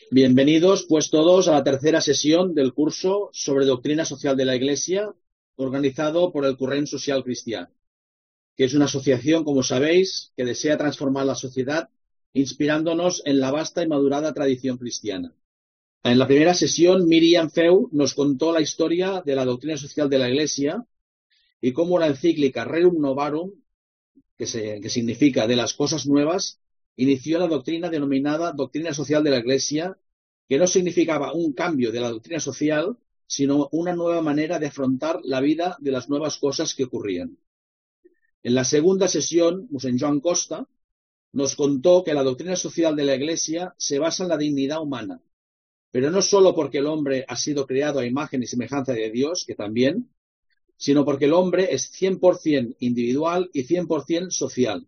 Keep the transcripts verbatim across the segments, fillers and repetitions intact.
Bienvenidos, pues todos, a la tercera sesión del curso sobre doctrina social de la Iglesia, organizado por el Corrent Social Cristià, que es una asociación, como sabéis, que desea transformar la sociedad inspirándonos en la vasta y madurada tradición cristiana. En la primera sesión, Miriam Feu nos contó la historia de la doctrina social de la Iglesia y cómo la encíclica Rerum Novarum, que, se, que significa de las cosas nuevas, inició la doctrina denominada doctrina social de la Iglesia, que no significaba un cambio de la doctrina social, sino una nueva manera de afrontar la vida de las nuevas cosas que ocurrían. En la segunda sesión, Mossèn Joan Costa nos contó que la doctrina social de la Iglesia se basa en la dignidad humana, pero no solo porque el hombre ha sido creado a imagen y semejanza de Dios, que también, sino porque el hombre es cien por cien individual y cien por cien social.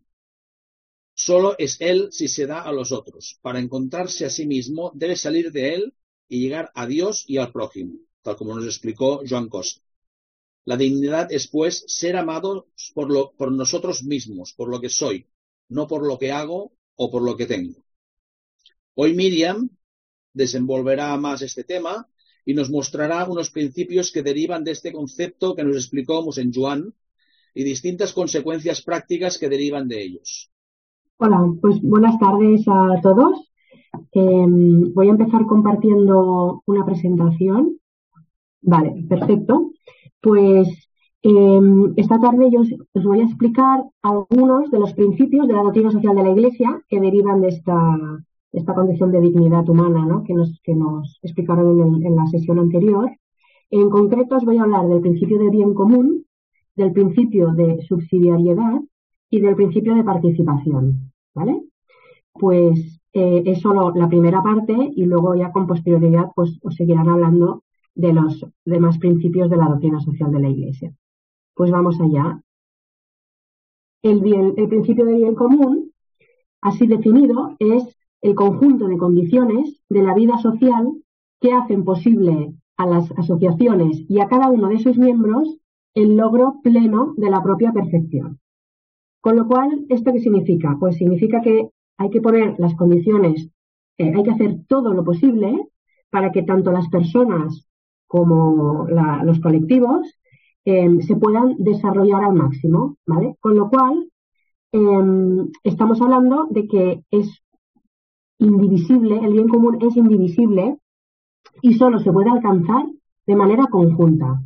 Solo es él si se da a los otros. Para encontrarse a sí mismo, debe salir de él y llegar a Dios y al prójimo, tal como nos explicó Joan Costa. La dignidad es, pues, ser amados por, lo, por nosotros mismos, por lo que soy, no por lo que hago o por lo que tengo. Hoy Miriam desenvolverá más este tema y nos mostrará unos principios que derivan de este concepto que nos explicó Mossèn Joan y distintas consecuencias prácticas que derivan de ellos. Hola, pues buenas tardes a todos. Eh, voy a empezar compartiendo una presentación. Vale, perfecto. Pues eh, esta tarde yo os, os voy a explicar algunos de los principios de la doctrina social de la Iglesia que derivan de esta, de esta condición de dignidad humana, ¿no? que, nos, que nos explicaron en, el, en la sesión anterior. En concreto os voy a hablar del principio de bien común, del principio de subsidiariedad y del principio de participación, ¿vale? Pues eh, es solo la primera parte y luego ya con posterioridad pues os seguirán hablando de los demás principios de la doctrina social de la Iglesia. Pues vamos allá. El, bien, el principio de bien común, así definido, es el conjunto de condiciones de la vida social que hacen posible a las asociaciones y a cada uno de sus miembros el logro pleno de la propia perfección. Con lo cual, ¿esto qué significa? Pues significa que hay que poner las condiciones, eh, hay que hacer todo lo posible para que tanto las personas como la, los colectivos eh, se puedan desarrollar al máximo, ¿vale? Con lo cual, eh, estamos hablando de que es indivisible, el bien común es indivisible y solo se puede alcanzar de manera conjunta.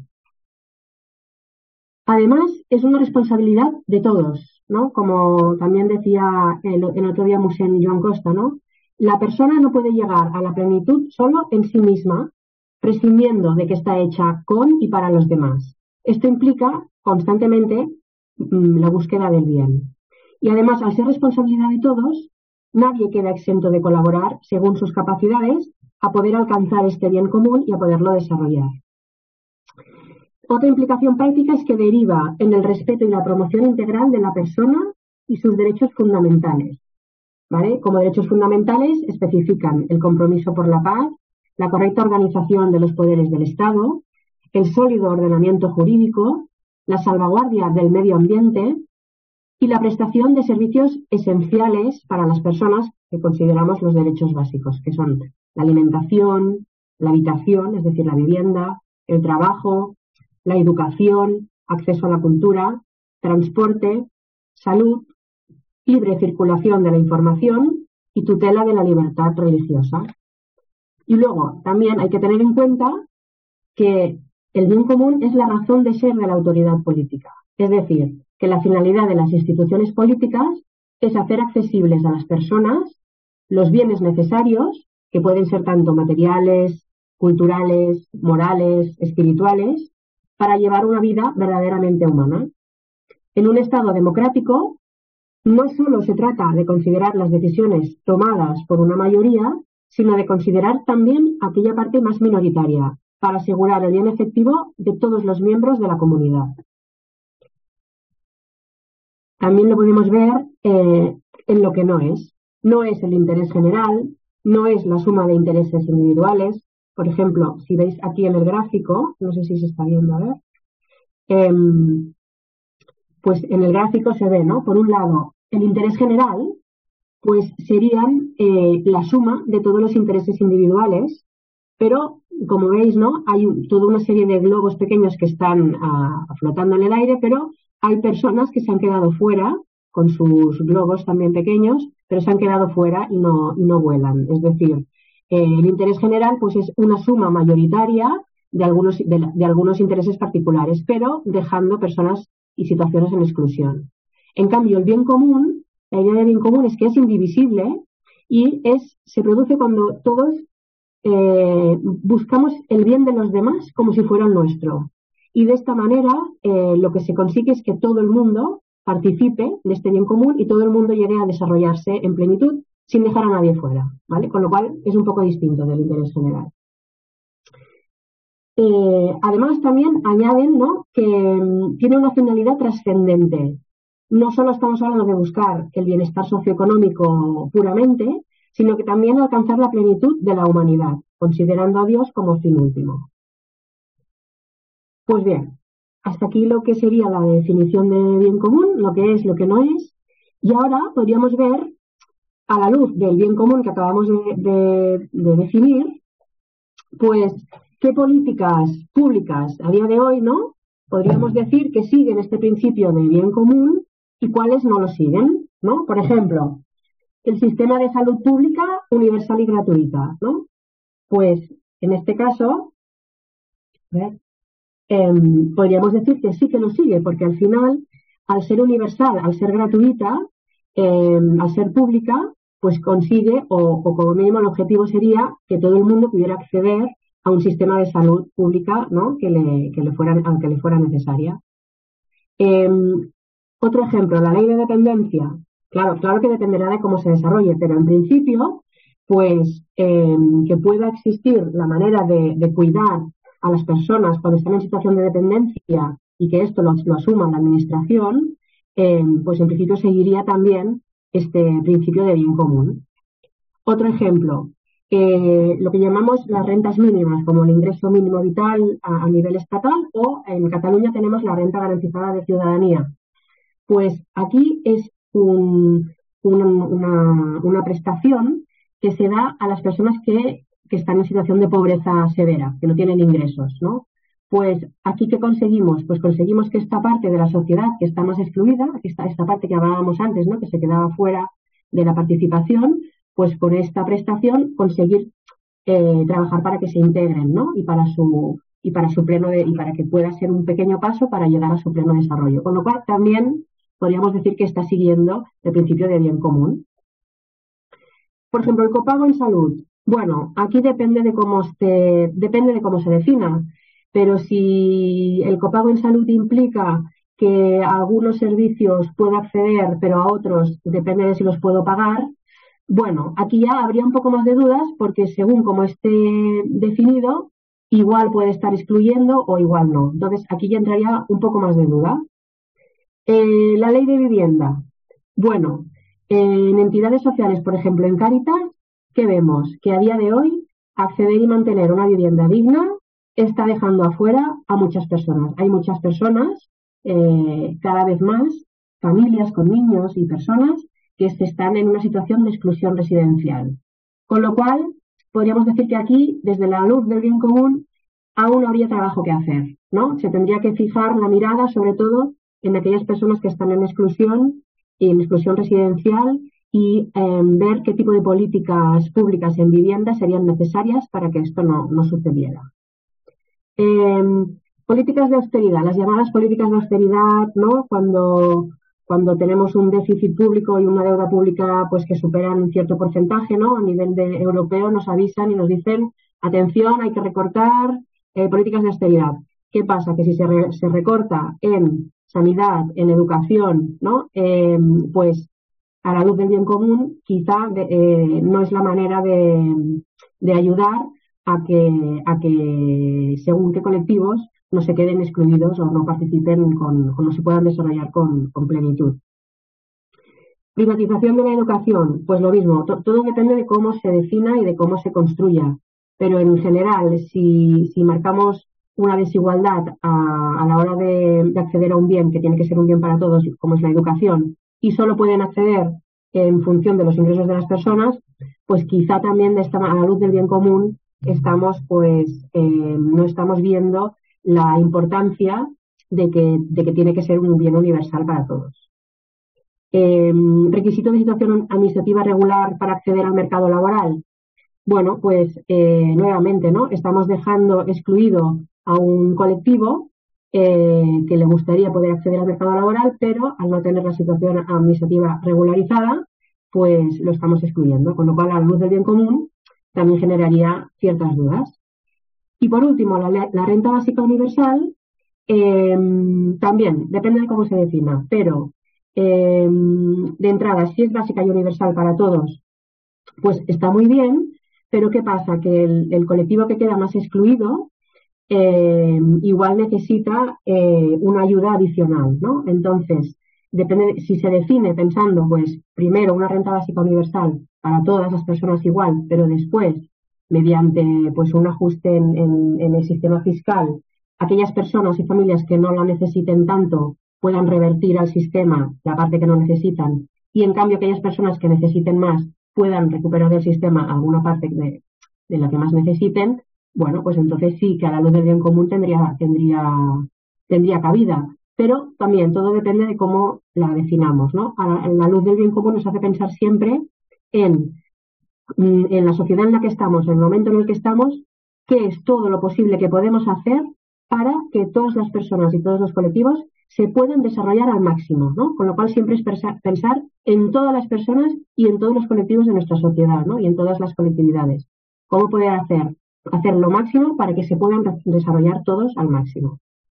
Además, es una responsabilidad de todos, ¿no? Como también decía el, el otro día Mossèn Joan Costa, ¿no? La persona no puede llegar a la plenitud solo en sí misma, prescindiendo de que está hecha con y para los demás. Esto implica constantemente mmm, la búsqueda del bien. Y además, al ser responsabilidad de todos, nadie queda exento de colaborar según sus capacidades a poder alcanzar este bien común y a poderlo desarrollar. Otra implicación práctica es que deriva en el respeto y la promoción integral de la persona y sus derechos fundamentales, ¿vale? Como derechos fundamentales especifican el compromiso por la paz, la correcta organización de los poderes del Estado, el sólido ordenamiento jurídico, la salvaguardia del medio ambiente y la prestación de servicios esenciales para las personas que consideramos los derechos básicos, que son la alimentación, la habitación, es decir, la vivienda, el trabajo, la educación, acceso a la cultura, transporte, salud, libre circulación de la información y tutela de la libertad religiosa. Y luego también hay que tener en cuenta que el bien común es la razón de ser de la autoridad política. Es decir, que la finalidad de las instituciones políticas es hacer accesibles a las personas los bienes necesarios, que pueden ser tanto materiales, culturales, morales, espirituales, para llevar una vida verdaderamente humana. En un Estado democrático, no solo se trata de considerar las decisiones tomadas por una mayoría, sino de considerar también aquella parte más minoritaria, para asegurar el bien efectivo de todos los miembros de la comunidad. También lo podemos ver eh, en lo que no es. No es el interés general, no es la suma de intereses individuales. Por ejemplo, si veis aquí en el gráfico, no sé si se está viendo, a ver, eh, pues en el gráfico se ve, ¿no? Por un lado, el interés general, pues serían eh, la suma de todos los intereses individuales, pero como veis, ¿no? Hay un, toda una serie de globos pequeños que están uh, flotando en el aire, pero hay personas que se han quedado fuera con sus globos también pequeños, pero se han quedado fuera y no, y no vuelan. Es decir, eh, el interés general pues es una suma mayoritaria de algunos, de, de algunos intereses particulares, pero dejando personas y situaciones en exclusión. En cambio, el bien común, la idea de bien común es que es indivisible y es, se produce cuando todos eh, buscamos el bien de los demás como si fuera el nuestro. Y de esta manera eh, lo que se consigue es que todo el mundo participe de este bien común y todo el mundo llegue a desarrollarse en plenitud sin dejar a nadie fuera, ¿vale? Con lo cual es un poco distinto del interés general. Eh, además también añaden, ¿no?, que um, tiene una finalidad trascendente. No solo estamos hablando de buscar el bienestar socioeconómico puramente, sino que también alcanzar la plenitud de la humanidad, considerando a Dios como fin último. Pues bien, hasta aquí lo que sería la definición de bien común, lo que es, lo que no es, y ahora podríamos ver, a la luz del bien común que acabamos de, de, de definir, pues qué políticas públicas a día de hoy, ¿no?, podríamos decir que siguen este principio de bien común y cuáles no lo siguen, ¿no? Por ejemplo, el sistema de salud pública universal y gratuita, ¿no? Pues en este caso, ¿ves? Eh, podríamos decir que sí que lo sigue, porque al final, al ser universal, al ser gratuita, eh, al ser pública, pues consigue, o, o como mínimo el objetivo sería que todo el mundo pudiera acceder a un sistema de salud pública, ¿no?, que le, que le fuera, aunque le fuera necesaria. Eh, otro ejemplo, la ley de dependencia. Claro, claro que dependerá de cómo se desarrolle, pero en principio, pues eh, que pueda existir la manera de, de cuidar a las personas cuando están en situación de dependencia y que esto lo, lo asuma la administración, eh, pues en principio seguiría también este principio de bien común. Otro ejemplo, eh, lo que llamamos las rentas mínimas, como el ingreso mínimo vital a, a nivel estatal, o en Cataluña tenemos la renta garantizada de ciudadanía. Pues aquí es un, una, una, una prestación que se da a las personas que, que están en situación de pobreza severa, que no tienen ingresos, ¿no? Pues aquí, ¿qué conseguimos? Pues conseguimos que esta parte de la sociedad que está más excluida, esta, esta parte que hablábamos antes, ¿no?, que se quedaba fuera de la participación, pues con esta prestación conseguir eh, trabajar para que se integren, ¿no?, y para su y para su pleno de, y para que pueda ser un pequeño paso para llegar a su pleno desarrollo. Con lo cual también podríamos decir que está siguiendo el principio de bien común. Por ejemplo, el copago en salud. Bueno, aquí depende de cómo se, depende de cómo se defina, pero si el copago en salud implica que a algunos servicios puedo acceder, pero a otros depende de si los puedo pagar, bueno, aquí ya habría un poco más de dudas porque según como esté definido, igual puede estar excluyendo o igual no. Entonces, aquí ya entraría un poco más de duda. Eh, la ley de vivienda. Bueno, eh, en entidades sociales, por ejemplo, en Cáritas, ¿qué vemos? Que a día de hoy acceder y mantener una vivienda digna está dejando afuera a muchas personas. Hay muchas personas, eh, cada vez más, familias con niños y personas que se están en una situación de exclusión residencial. Con lo cual, podríamos decir que aquí, desde la luz del bien común, aún habría trabajo que hacer, ¿no? Se tendría que fijar la mirada, sobre todo, en aquellas personas que están en exclusión, en exclusión residencial y eh, ver qué tipo de políticas públicas en vivienda serían necesarias para que esto no, no sucediera. Eh, políticas de austeridad, las llamadas políticas de austeridad, ¿no? Cuando, cuando tenemos un déficit público y una deuda pública pues que superan un cierto porcentaje, ¿no? A nivel de europeo nos avisan y nos dicen, atención, hay que recortar eh, políticas de austeridad. ¿Qué pasa? Que si se, re, se recorta en sanidad, en educación, ¿no? Eh, pues a la luz del bien común, quizá de, eh, no es la manera de, de ayudar a que, a que según qué colectivos no se queden excluidos o no participen con, o no se puedan desarrollar con, con plenitud. Privatización de la educación, pues lo mismo, to, todo depende de cómo se defina y de cómo se construya, pero en general, si, si marcamos una desigualdad a, a la hora de, de acceder a un bien que tiene que ser un bien para todos, como es la educación, y solo pueden acceder en función de los ingresos de las personas, pues quizá también de esta, a la luz del bien común estamos, pues, eh, no estamos viendo la importancia de que, de que tiene que ser un bien universal para todos. Eh, ¿Requisito de situación administrativa regular para acceder al mercado laboral? Bueno, pues eh, nuevamente, ¿no? Estamos dejando excluido a un colectivo eh, que le gustaría poder acceder al mercado laboral, pero al no tener la situación administrativa regularizada, pues lo estamos excluyendo, con lo cual a la luz del bien común también generaría ciertas dudas. Y por último, la, la renta básica universal eh, también depende de cómo se defina, pero eh, de entrada, si es básica y universal para todos, pues está muy bien, pero ¿qué pasa? Que el, el colectivo que queda más excluido eh, igual necesita eh, una ayuda adicional, ¿no? Entonces, depende de, si se define pensando, pues, primero una renta básica universal para todas las personas igual, pero después, mediante pues un ajuste en, en, en el sistema fiscal, aquellas personas y familias que no la necesiten tanto puedan revertir al sistema la parte que no necesitan, y en cambio aquellas personas que necesiten más puedan recuperar del sistema alguna parte de, de la que más necesiten, bueno, pues entonces sí que a la luz del bien común tendría, tendría, tendría cabida. Pero también todo depende de cómo la definamos, ¿no? A la luz del bien común nos hace pensar siempre en, en la sociedad en la que estamos, en el momento en el que estamos, qué es todo lo posible que podemos hacer para que todas las personas y todos los colectivos se puedan desarrollar al máximo, ¿no? Con lo cual siempre es pensar en todas las personas y en todos los colectivos de nuestra sociedad, ¿no? Y en todas las colectividades. ¿Cómo poder hacer? Hacer lo máximo para que se puedan desarrollar todos al máximo,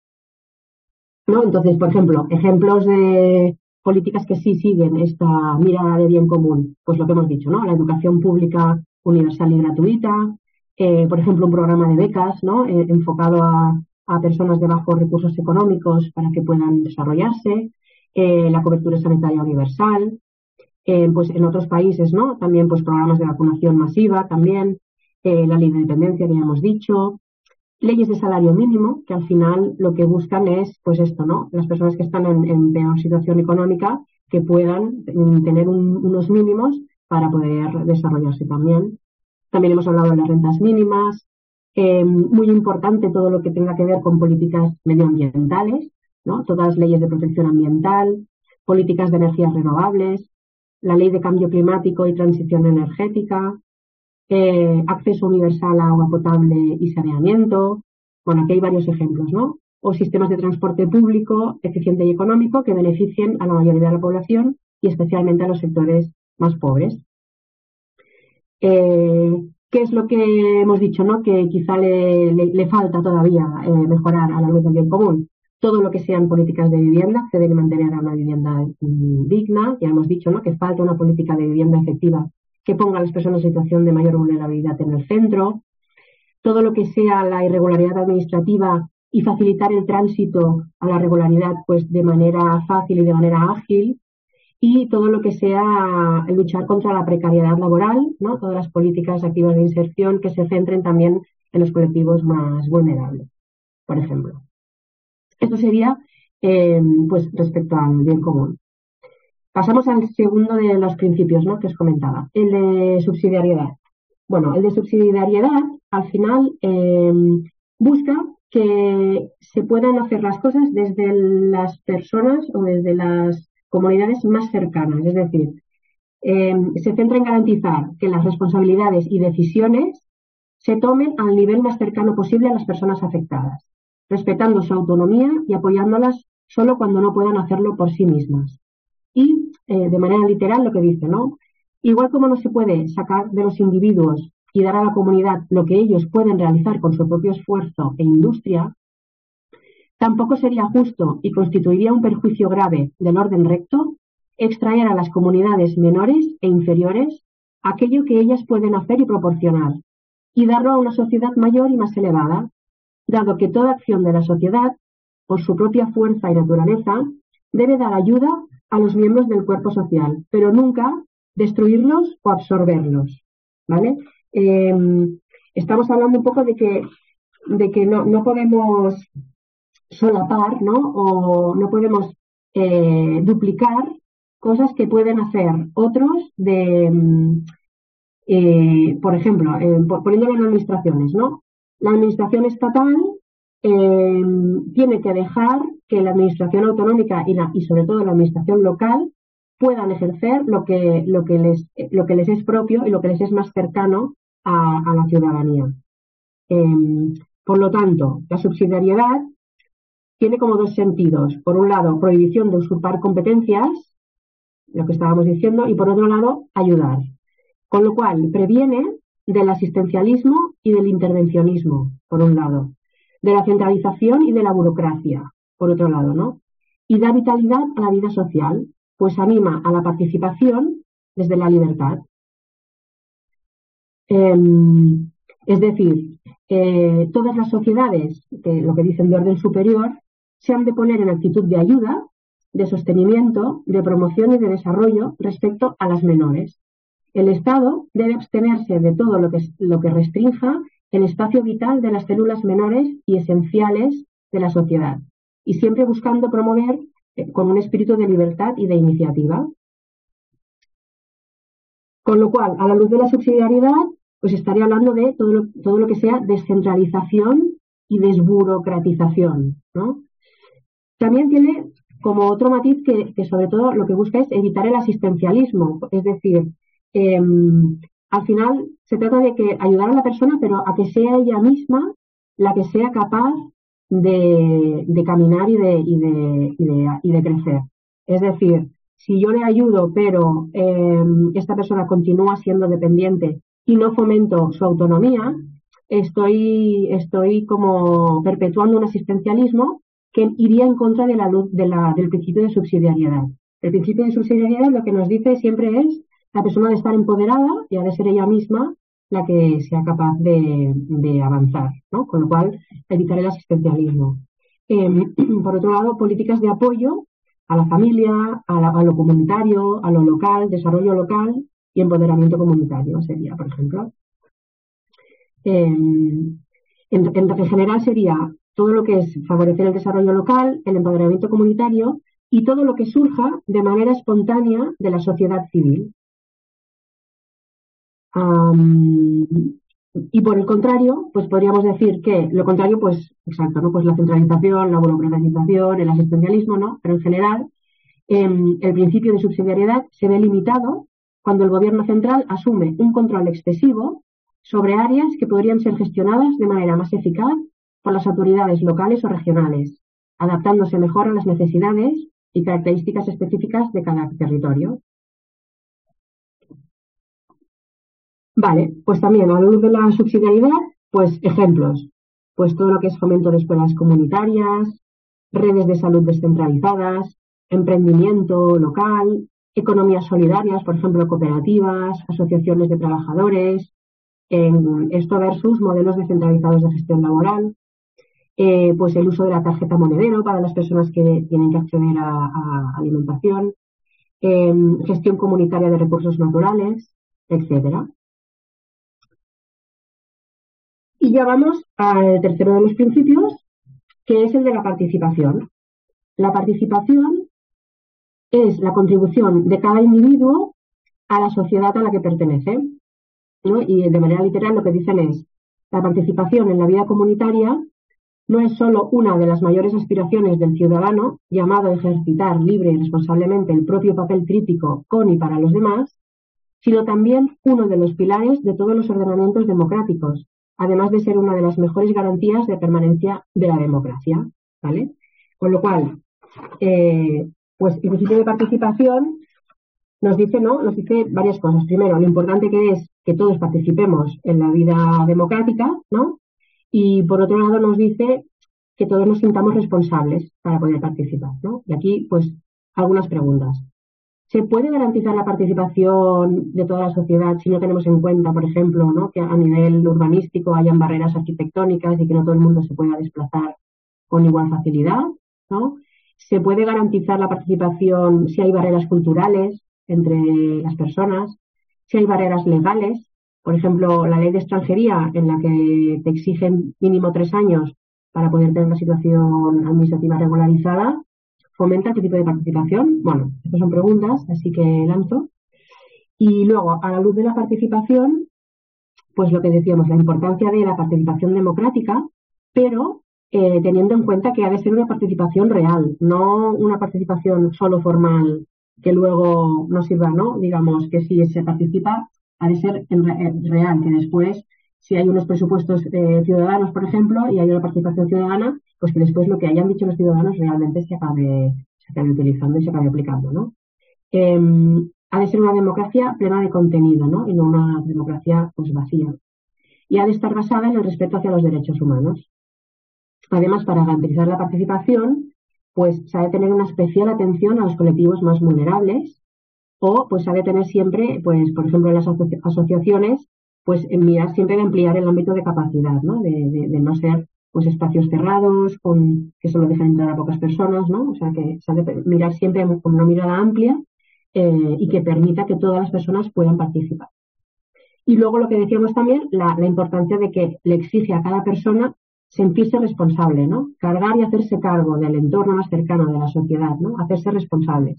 ¿no? Entonces, por ejemplo, ejemplos de políticas que sí siguen esta mirada de bien común, pues lo que hemos dicho, ¿no? La educación pública universal y gratuita, eh, por ejemplo, un programa de becas, ¿no? Eh, enfocado a a personas de bajos recursos económicos para que puedan desarrollarse, eh, la cobertura sanitaria universal, eh, pues en otros países, ¿no? También pues programas de vacunación masiva, también eh, la ley de dependencia que ya hemos dicho, leyes de salario mínimo, que al final lo que buscan es, pues esto, ¿no? Las personas que están en, en peor situación económica que puedan tener un, unos mínimos para poder desarrollarse también. También hemos hablado de las rentas mínimas. Eh, muy importante todo lo que tenga que ver con políticas medioambientales, ¿no? Todas las leyes de protección ambiental, políticas de energías renovables, la ley de cambio climático y transición energética, eh, acceso universal a agua potable y saneamiento. Bueno, aquí hay varios ejemplos, ¿no? O sistemas de transporte público eficiente y económico que beneficien a la mayoría de la población y especialmente a los sectores más pobres. Eh, ¿Qué es lo que hemos dicho, ¿no? Que quizá le, le, le falta todavía eh, mejorar a la luz del bien común? Todo lo que sean políticas de vivienda, acceder y mantener a una vivienda digna. Ya hemos dicho, ¿no? Que falta una política de vivienda efectiva que ponga a las personas en situación de mayor vulnerabilidad en el centro. Todo lo que sea la irregularidad administrativa y facilitar el tránsito a la regularidad, pues de manera fácil y de manera ágil. Y todo lo que sea luchar contra la precariedad laboral, ¿no? Todas las políticas activas de inserción que se centren también en los colectivos más vulnerables, por ejemplo. Esto sería eh, pues respecto al bien común. Pasamos al segundo de los principios, ¿no? Que os comentaba, el de subsidiariedad. Bueno, el de subsidiariedad al final eh, busca que se puedan hacer las cosas desde las personas o desde las comunidades más cercanas, es decir, eh, se centra en garantizar que las responsabilidades y decisiones se tomen al nivel más cercano posible a las personas afectadas, respetando su autonomía y apoyándolas solo cuando no puedan hacerlo por sí mismas. Y, eh, de manera literal, lo que dice, ¿no? Igual como no se puede sacar de los individuos y dar a la comunidad lo que ellos pueden realizar con su propio esfuerzo e industria, tampoco sería justo y constituiría un perjuicio grave del orden recto extraer a las comunidades menores e inferiores aquello que ellas pueden hacer y proporcionar, y darlo a una sociedad mayor y más elevada, dado que toda acción de la sociedad, por su propia fuerza y naturaleza, debe dar ayuda a los miembros del cuerpo social, pero nunca destruirlos o absorberlos, ¿vale? Eh, estamos hablando un poco de que, de que no, no podemos solapar, ¿no? O no podemos eh, duplicar cosas que pueden hacer otros de, eh, por ejemplo, eh, poniéndolo en administraciones, ¿no? La administración estatal eh, tiene que dejar que la administración autonómica y, la, y sobre todo la administración local puedan ejercer lo que, lo que, les, lo que les es propio y lo que les es más cercano a, a la ciudadanía. Eh, por lo tanto, la subsidiariedad tiene como dos sentidos. Por un lado, prohibición de usurpar competencias, lo que estábamos diciendo, y por otro lado, ayudar. Con lo cual, previene del asistencialismo y del intervencionismo, por un lado, de la centralización y de la burocracia, por otro lado, ¿no? Y da vitalidad a la vida social, pues anima a la participación desde la libertad. Eh, es decir, eh, todas las sociedades, que lo que dicen de orden superior, se han de poner en actitud de ayuda, de sostenimiento, de promoción y de desarrollo respecto a las menores. El Estado debe abstenerse de todo lo que, lo que restrinja el espacio vital de las células menores y esenciales de la sociedad, y siempre buscando promover eh, con un espíritu de libertad y de iniciativa. Con lo cual, a la luz de la subsidiariedad, pues estaría hablando de todo lo, todo lo que sea descentralización y desburocratización, ¿no? También tiene como otro matiz que, que sobre todo lo que busca es evitar el asistencialismo, es decir, eh, al final se trata de que ayudar a la persona, pero a que sea ella misma la que sea capaz de, de caminar y de, y, de, y, de, y de crecer. Es decir, si yo le ayudo, pero eh, esta persona continúa siendo dependiente y no fomento su autonomía, estoy, estoy como perpetuando un asistencialismo que iría en contra de la, de la, del principio de subsidiariedad. El principio de subsidiariedad lo que nos dice siempre es la persona de estar empoderada y ha de ser ella misma la que sea capaz de, de avanzar, ¿no? Con lo cual, evitar el asistencialismo. Eh, por otro lado, políticas de apoyo a la familia, a, la, a lo comunitario, a lo local, desarrollo local y empoderamiento comunitario sería, por ejemplo. Eh, en, en general sería todo lo que es favorecer el desarrollo local, el empoderamiento comunitario y todo lo que surja de manera espontánea de la sociedad civil. Um, y por el contrario, pues podríamos decir que lo contrario, pues exacto, ¿no? Pues la centralización, la burocratización, el asistencialismo, ¿no? Pero en general, eh, el principio de subsidiariedad se ve limitado cuando el gobierno central asume un control excesivo sobre áreas que podrían ser gestionadas de manera más eficaz por las autoridades locales o regionales, adaptándose mejor a las necesidades y características específicas de cada territorio. Vale, pues también a la luz de la subsidiariedad, pues ejemplos, pues todo lo que es fomento de escuelas comunitarias, redes de salud descentralizadas, emprendimiento local, economías solidarias, por ejemplo, cooperativas, asociaciones de trabajadores, en esto versus modelos descentralizados de gestión laboral, eh, pues el uso de la tarjeta monedero para las personas que tienen que acceder a, a alimentación, eh, gestión comunitaria de recursos naturales, etcétera. Y ya vamos al tercero de los principios, que es el de la participación. La participación es la contribución de cada individuo a la sociedad a la que pertenece, ¿no? Y de manera literal lo que dicen es, la participación en la vida comunitaria no es solo una de las mayores aspiraciones del ciudadano, llamado a ejercitar libre y responsablemente el propio papel crítico con y para los demás, sino también uno de los pilares de todos los ordenamientos democráticos, además de ser una de las mejores garantías de permanencia de la democracia, ¿vale? Con lo cual, eh, pues el principio de participación nos dice, ¿no? Nos dice varias cosas. Primero, lo importante que es que todos participemos en la vida democrática, ¿no? Y por otro lado nos dice que todos nos sintamos responsables para poder participar, ¿no? Y aquí, pues, algunas preguntas. ¿Se puede garantizar la participación de toda la sociedad si no tenemos en cuenta, por ejemplo, ¿no? que a nivel urbanístico hayan barreras arquitectónicas y que no todo el mundo se pueda desplazar con igual facilidad, ¿no? ¿Se puede garantizar la participación si hay barreras culturales entre las personas? Si hay barreras legales, por ejemplo, la ley de extranjería en la que te exigen mínimo tres años para poder tener una situación administrativa regularizada, fomenta qué tipo de participación. Bueno, estas son preguntas, así que lanzo. Y luego, a la luz de la participación, pues lo que decíamos, la importancia de la participación democrática, pero eh, teniendo en cuenta que ha de ser una participación real, no una participación solo formal que luego no sirva, ¿no? Digamos que si se participa, ha de ser en re en real, que después, si hay unos presupuestos eh, ciudadanos, por ejemplo, y hay una participación ciudadana, pues que después lo que hayan dicho los ciudadanos realmente se acabe, se acabe utilizando y se acabe aplicando, ¿no? Eh, ha de ser una democracia plena de contenido, ¿no? Y no una democracia pues vacía. Y ha de estar basada en el respeto hacia los derechos humanos. Además, para garantizar la participación, pues se ha de tener una especial atención a los colectivos más vulnerables o pues se ha de tener siempre, pues por ejemplo en las asoci asociaciones, pues en mirar siempre de ampliar el ámbito de capacidad, ¿no? De, de, de no ser pues espacios cerrados con que solo dejan entrar a pocas personas, ¿no? O sea que se ha de mirar siempre con una mirada amplia eh, y que permita que todas las personas puedan participar. Y luego lo que decíamos también, la, la importancia de que le exige a cada persona sentirse responsable, ¿no? Cargar y hacerse cargo del entorno más cercano de la sociedad, ¿no? Hacerse responsables.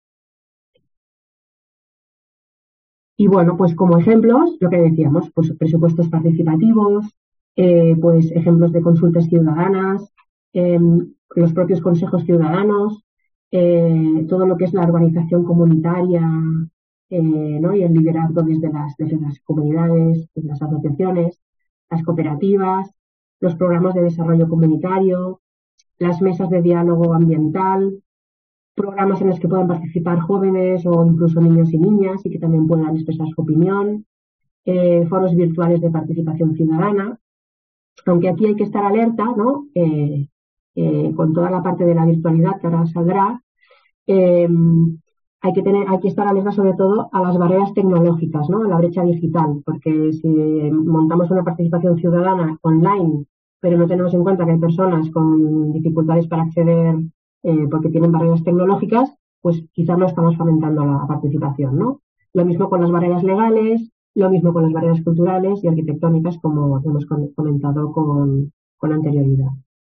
Y bueno, pues como ejemplos, lo que decíamos, pues presupuestos participativos, eh, pues ejemplos de consultas ciudadanas, eh, los propios consejos ciudadanos, eh, todo lo que es la organización comunitaria, eh, ¿no? Y el liderazgo desde las, desde las comunidades, desde las asociaciones, las cooperativas, los programas de desarrollo comunitario, las mesas de diálogo ambiental, programas en los que puedan participar jóvenes o incluso niños y niñas y que también puedan expresar su opinión, eh, foros virtuales de participación ciudadana, aunque aquí hay que estar alerta, ¿no? Eh, eh, con toda la parte de la virtualidad que ahora saldrá, eh, hay que tener, hay que estar alerta sobre todo a las barreras tecnológicas, ¿no? A la brecha digital, porque si montamos una participación ciudadana online, pero no tenemos en cuenta que hay personas con dificultades para acceder eh, porque tienen barreras tecnológicas, pues quizás no estamos fomentando la participación, ¿no? Lo mismo con las barreras legales, lo mismo con las barreras culturales y arquitectónicas, como hemos comentado con, con anterioridad.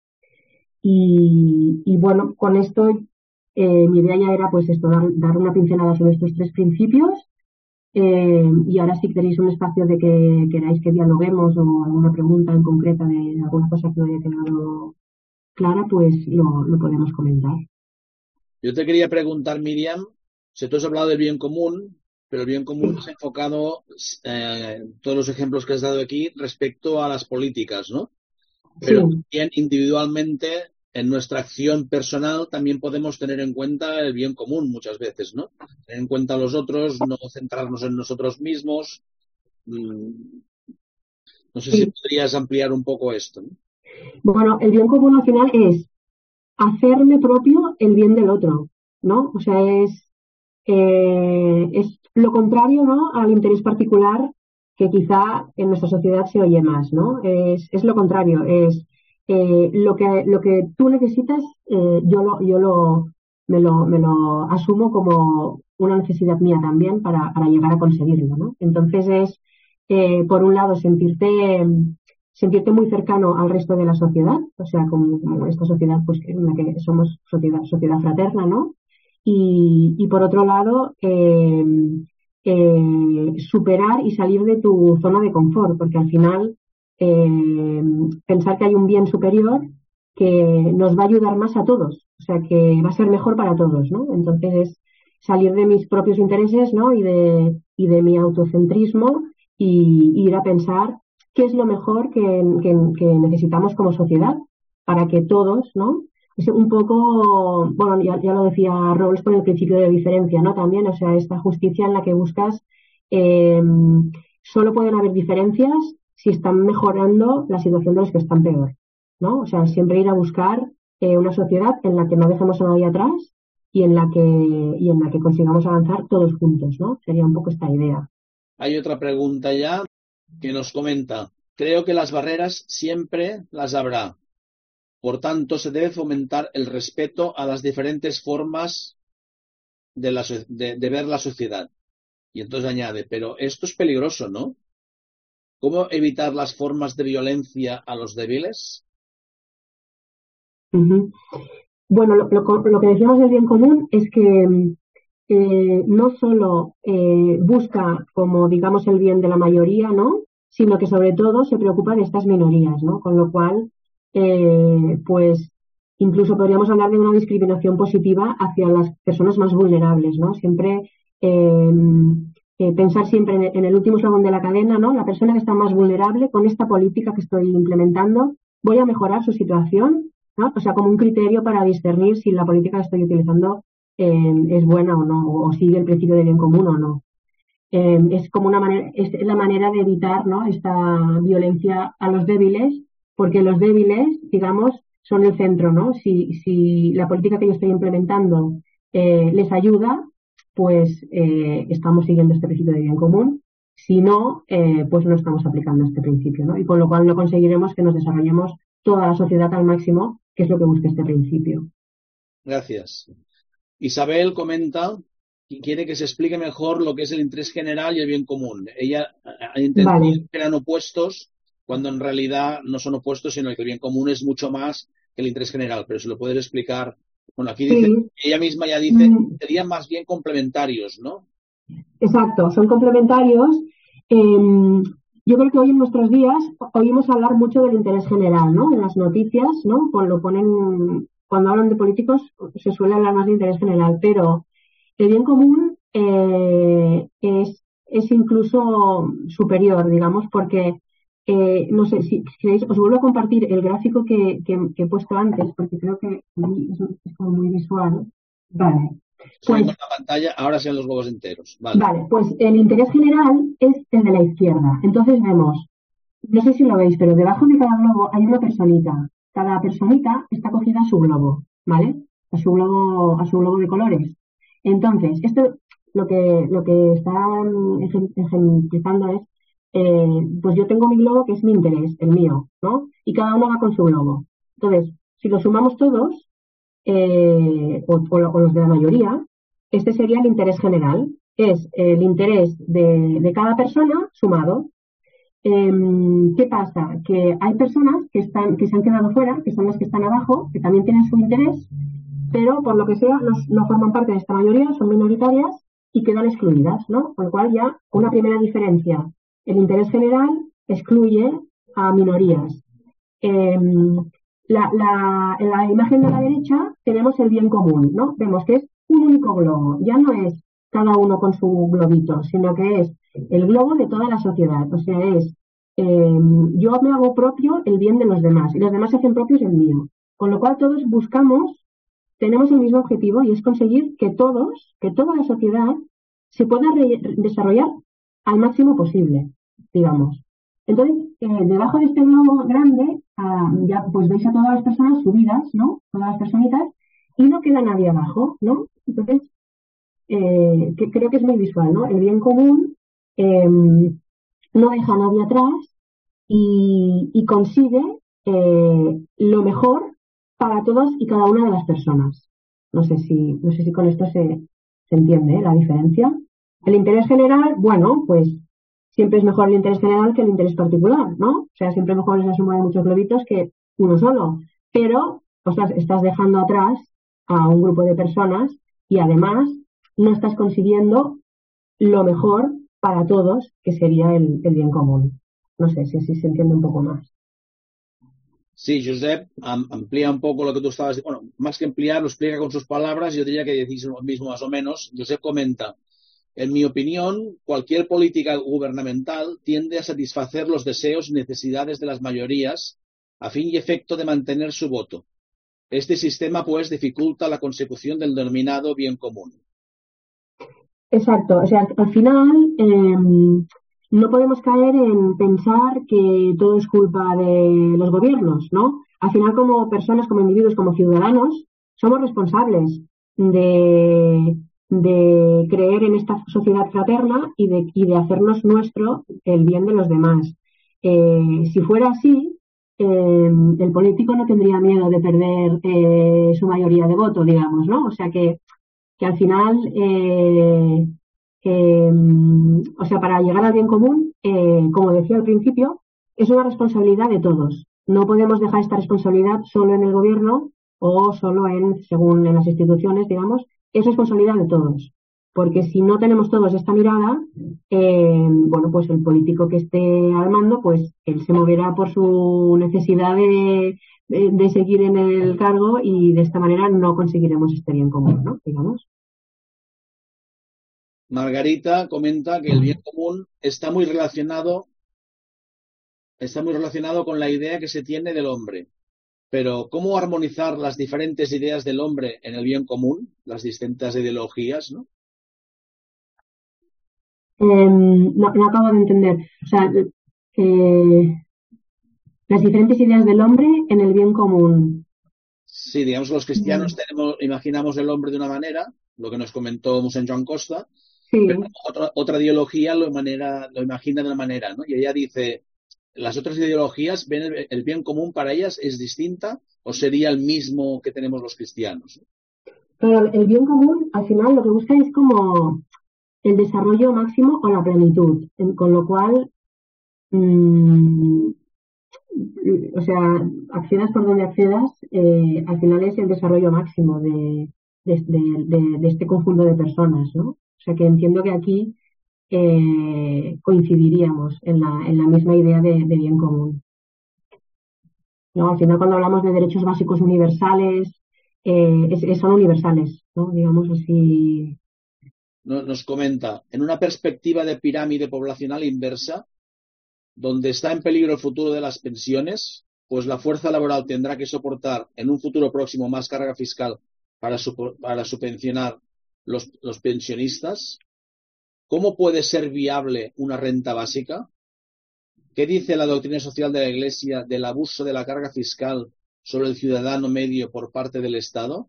Y, y bueno, con esto eh, mi idea ya era pues esto, dar, dar una pincelada sobre estos tres principios. Eh, y ahora si queréis un espacio de que queráis que dialoguemos o alguna pregunta en concreta de alguna cosa que no haya quedado clara, pues lo, lo podemos comentar. Yo te quería preguntar, Miriam, si tú has hablado del bien común, pero el bien común sí. es enfocado, eh, todos los ejemplos que has dado aquí, respecto a las políticas, ¿no? Pero sí. también individualmente, en nuestra acción personal, también podemos tener en cuenta el bien común muchas veces, ¿no? Tener en cuenta a los otros, no centrarnos en nosotros mismos. No sé sí. si podrías ampliar un poco esto, ¿no? Bueno, el bien común al final es hacerme propio el bien del otro, ¿no? O sea, es, eh, es lo contrario, ¿no? Al interés particular que quizá en nuestra sociedad se oye más, ¿no? Es, es lo contrario, es eh, lo que lo que tú necesitas, eh, yo lo yo lo me lo me lo asumo como una necesidad mía también para, para llegar a conseguirlo, ¿no? Entonces es eh, por un lado sentirte sentirte muy cercano al resto de la sociedad, o sea, como, como esta sociedad pues en la que somos sociedad sociedad fraterna, ¿no? Y, y por otro lado eh, eh, superar y salir de tu zona de confort, porque al final eh, pensar que hay un bien superior que nos va a ayudar más a todos, o sea, que va a ser mejor para todos, ¿no? Entonces es salir de mis propios intereses, ¿no? Y de, y de mi autocentrismo y, y ir a pensar qué es lo mejor que, que, que necesitamos como sociedad para que todos, ¿no? Es un poco, bueno, ya, ya lo decía Rawls con el principio de diferencia, ¿no? También, o sea, esta justicia en la que buscas, eh, solo pueden haber diferencias si están mejorando la situación de los que están peor, ¿no? O sea, siempre ir a buscar eh, una sociedad en la que no dejemos a nadie atrás y en la que, y en la que consigamos avanzar todos juntos, ¿no? Sería un poco esta idea. Hay otra pregunta ya que nos comenta: creo que las barreras siempre las habrá. Por tanto, se debe fomentar el respeto a las diferentes formas de, la, de, de ver la sociedad. Y entonces añade, pero esto es peligroso, ¿no? ¿Cómo evitar las formas de violencia a los débiles? Uh-huh. Bueno, lo, lo, lo que decíamos del bien común es que eh, no solo eh, busca como, digamos, el bien de la mayoría, ¿no? Sino que sobre todo se preocupa de estas minorías, ¿no? Con lo cual, eh, pues, incluso podríamos hablar de una discriminación positiva hacia las personas más vulnerables, ¿no? Siempre eh, eh, pensar siempre en el, en el último eslabón de la cadena, ¿no? La persona que está más vulnerable, con esta política que estoy implementando, voy a mejorar su situación, ¿no? O sea, como un criterio para discernir si la política que estoy utilizando eh, es buena o no, o sigue el principio de bien común o no. Eh, es como una manera, es la manera de evitar, ¿no?, esta violencia a los débiles, porque los débiles, digamos, son el centro, ¿no? Si, si la política que yo estoy implementando eh, les ayuda, pues eh, estamos siguiendo este principio de bien común. Si no, eh, pues no estamos aplicando este principio, ¿no? Y con lo cual no conseguiremos que nos desarrollemos toda la sociedad al máximo, que es lo que busca este principio. Gracias. Isabel comenta que quiere que se explique mejor lo que es el interés general y el bien común. Ella ha entendido Vale. que eran opuestos, cuando en realidad no son opuestos, sino que el bien común es mucho más que el interés general. Pero si lo puedes explicar. Bueno, aquí dice, Sí. ella misma ya dice, Mm, serían más bien complementarios, ¿no? exacto, son complementarios. Eh, yo creo que hoy en nuestros días oímos hablar mucho del interés general, ¿no? En las noticias, ¿no? Cuando lo ponen, cuando hablan de políticos, se suele hablar más de interés general, pero el bien común eh, es, es incluso superior, digamos, porque eh, no sé si queréis, os vuelvo a compartir el gráfico que, que- que he puesto antes, porque creo que es, es como muy visual. Vale, Estoy pues viendo la pantalla, ahora sean los huevos enteros. Vale. Vale, pues el interés general es el de la izquierda. Entonces vemos, no sé si lo veis, pero debajo de cada globo hay una personita. Cada personita está cogida a su globo, ¿vale? A su globo, a su globo de colores. Entonces, esto lo que, lo que está mm, ejem- ejemplificando es, eh, pues yo tengo mi globo que es mi interés, el mío, ¿no? Y cada uno va con su globo. Entonces, si lo sumamos todos, eh, o, o lo- o los de la mayoría, este sería el interés general, es el interés de, de cada persona sumado. Em, ¿qué pasa? Que hay personas que, están, que se han quedado fuera, que son las que están abajo, que también tienen su interés, pero por lo que sea no, no forman parte de esta mayoría, son minoritarias y quedan excluidas, ¿no? Con lo cual ya una primera diferencia. El interés general excluye a minorías. Em, la, la- en la imagen de la derecha tenemos el bien común, ¿no? Vemos que es un único globo, ya no es cada uno con su globito, sino que es el globo de toda la sociedad. O sea, es eh, yo me hago propio el bien de los demás y los demás hacen propios el mío. Con lo cual todos buscamos, tenemos el mismo objetivo y es conseguir que todos, que toda la sociedad se pueda re- desarrollar al máximo posible, digamos. Entonces, eh, debajo de este globo grande, ah, ya pues veis a todas las personas subidas, ¿no? Todas las personitas, y no queda nadie abajo, ¿no? Entonces, eh, que creo que es muy visual, ¿no? El bien común eh, no deja a nadie atrás y, y consigue eh, lo mejor para todas y cada una de las personas. No sé si, no sé si con esto se, se entiende, ¿eh?, la diferencia. El interés general, bueno, pues siempre es mejor el interés general que el interés particular, ¿no? O sea, siempre mejor es la suma de muchos globitos que uno solo. Pero, o sea, estás dejando atrás a un grupo de personas y además no estás consiguiendo lo mejor para todos, que sería el, el bien común. No sé si, si se entiende un poco más. Sí, Josep am- amplía un poco lo que tú estabas diciendo. Bueno, más que ampliar, lo explica con sus palabras. Yo diría que decís lo mismo más o menos. Josep comenta, en mi opinión, cualquier política gubernamental tiende a satisfacer los deseos y necesidades de las mayorías a fin y efecto de mantener su voto. Este sistema, pues, dificulta la consecución del denominado bien común. Exacto, o sea, al final eh, no podemos caer en pensar que todo es culpa de los gobiernos, ¿no? Al final, como personas, como individuos, como ciudadanos, somos responsables de, de creer en esta sociedad fraterna y de, y de hacernos nuestro el bien de los demás. Eh, si fuera así, eh, el político no tendría miedo de perder eh, su mayoría de voto, digamos, ¿no? O sea que que al final, eh, eh, o sea, para llegar al bien común, eh, como decía al principio, es una responsabilidad de todos. No podemos dejar esta responsabilidad solo en el gobierno o solo en, según en las instituciones, digamos, es responsabilidad de todos. Porque si no tenemos todos esta mirada, eh, bueno, pues el político que esté al mando, pues él se moverá por su necesidad de, de, de seguir en el cargo y de esta manera no conseguiremos este bien común, ¿no? Digamos. Margarita comenta que el bien común está muy relacionado, está muy relacionado con la idea que se tiene del hombre. Pero, ¿cómo armonizar las diferentes ideas del hombre en el bien común, las distintas ideologías, ¿no? Eh, no, no acabo de entender. O sea, eh, las diferentes ideas del hombre en el bien común. Sí, digamos, los cristianos tenemos, imaginamos el hombre de una manera, lo que nos comentó Mosén Joan Costa, Sí. pero otra, otra ideología lo, manera, lo imagina de una manera, ¿no? Y ella dice, ¿las otras ideologías ven el, el bien común para ellas es distinta o sería el mismo que tenemos los cristianos? Pero el bien común, al final, lo que busca es como el desarrollo máximo o la plenitud, con lo cual, mmm, o sea, accedas por donde accedas, eh, al final es el desarrollo máximo de, de, de, de, este conjunto de personas, ¿no? O sea, que entiendo que aquí eh, coincidiríamos en la, en la misma idea de, de bien común. ¿No? Al final, cuando hablamos de derechos básicos universales, eh, es, es, son universales, ¿no? Digamos así. Nos comenta, en una perspectiva de pirámide poblacional inversa, donde está en peligro el futuro de las pensiones, pues la fuerza laboral tendrá que soportar en un futuro próximo más carga fiscal para, su, para subvencionar los, los pensionistas. ¿Cómo puede ser viable una renta básica? ¿Qué dice la doctrina social de la Iglesia del abuso de la carga fiscal sobre el ciudadano medio por parte del Estado?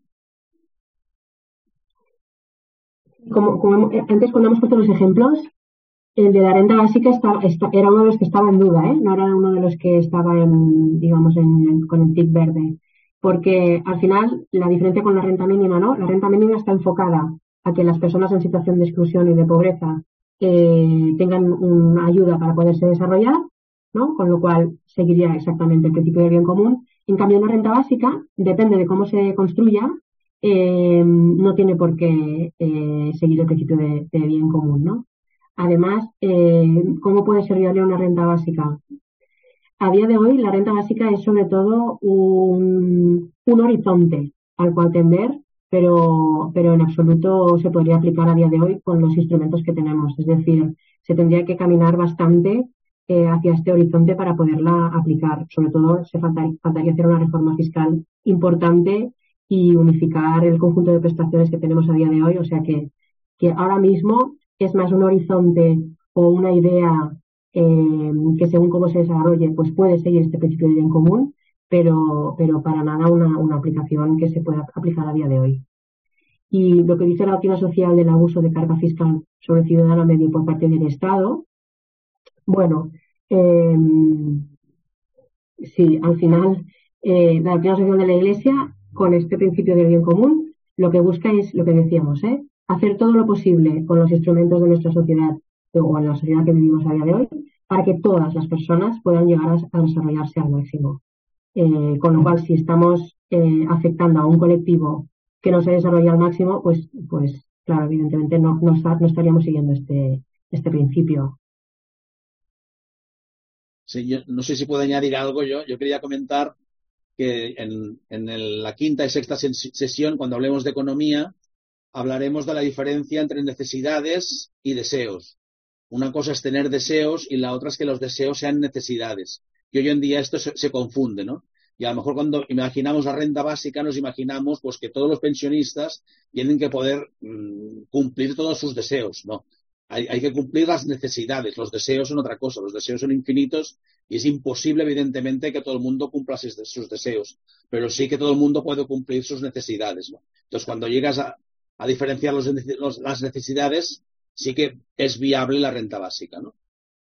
Como, como antes, cuando hemos puesto los ejemplos, el de la renta básica está, está, era uno de los que estaba en duda, ¿eh? No era uno de los que estaba en, digamos, en, con el tic verde. Porque al final, la diferencia con la renta mínima, ¿no? La renta mínima está enfocada a que las personas en situación de exclusión y de pobreza eh, tengan una ayuda para poderse desarrollar, ¿no? Con lo cual seguiría exactamente el principio del bien común. En cambio, una renta básica, depende de cómo se construya, eh, no tiene por qué eh, seguir el principio de, de bien común, ¿no? Además, eh, ¿cómo puede ser viable una renta básica? A día de hoy, la renta básica es sobre todo un, un horizonte al cual tender, pero, pero en absoluto se podría aplicar a día de hoy con los instrumentos que tenemos. Es decir, se tendría que caminar bastante eh, hacia este horizonte para poderla aplicar. Sobre todo, se faltaría, faltaría hacer una reforma fiscal importante y unificar el conjunto de prestaciones que tenemos a día de hoy. O sea que, que ahora mismo es más un horizonte o una idea eh, que según cómo se desarrolle, pues puede seguir este principio de bien común, pero, pero para nada una, una aplicación que se pueda aplicar a día de hoy. Y lo que dice la doctrina social del abuso de carga fiscal sobre el ciudadano medio por parte del Estado, bueno, eh, sí, al final eh, la doctrina social de la Iglesia, con este principio del bien común, lo que busca es lo que decíamos, ¿eh? Hacer todo lo posible con los instrumentos de nuestra sociedad o en la sociedad que vivimos a día de hoy para que todas las personas puedan llegar a, a desarrollarse al máximo. Eh, con lo cual, si estamos eh, afectando a un colectivo que no se desarrolla al máximo, pues, pues claro, evidentemente no, no, está, no estaríamos siguiendo este, este principio. Sí, yo no sé si puedo añadir algo yo. Yo quería comentar que en, en el, la quinta y sexta sesión, cuando hablemos de economía, hablaremos de la diferencia entre necesidades y deseos. Una cosa es tener deseos y la otra es que los deseos sean necesidades. Y hoy en día esto se, se confunde, ¿no? Y a lo mejor cuando imaginamos la renta básica nos imaginamos pues que todos los pensionistas tienen que poder mmm, cumplir todos sus deseos, ¿no? Hay, hay que cumplir las necesidades, los deseos son otra cosa, los deseos son infinitos y es imposible evidentemente que todo el mundo cumpla sus deseos, pero sí que todo el mundo puede cumplir sus necesidades, ¿no? Entonces cuando llegas a, a diferenciar los, los, las necesidades, sí que es viable la renta básica, ¿no?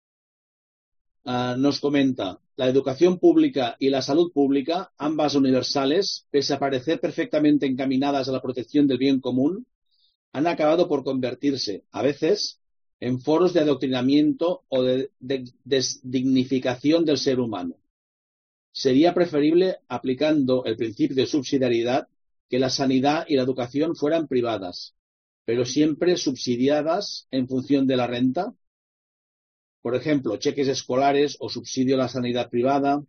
Uh, nos comenta, la educación pública y la salud pública, ambas universales, pese a parecer perfectamente encaminadas a la protección del bien común, han acabado por convertirse, a veces, en foros de adoctrinamiento o de, de desdignificación del ser humano. sería preferible, aplicando el principio de subsidiariedad, que la sanidad y la educación fueran privadas, pero siempre subsidiadas en función de la renta. Por ejemplo, cheques escolares o subsidio a la sanidad privada.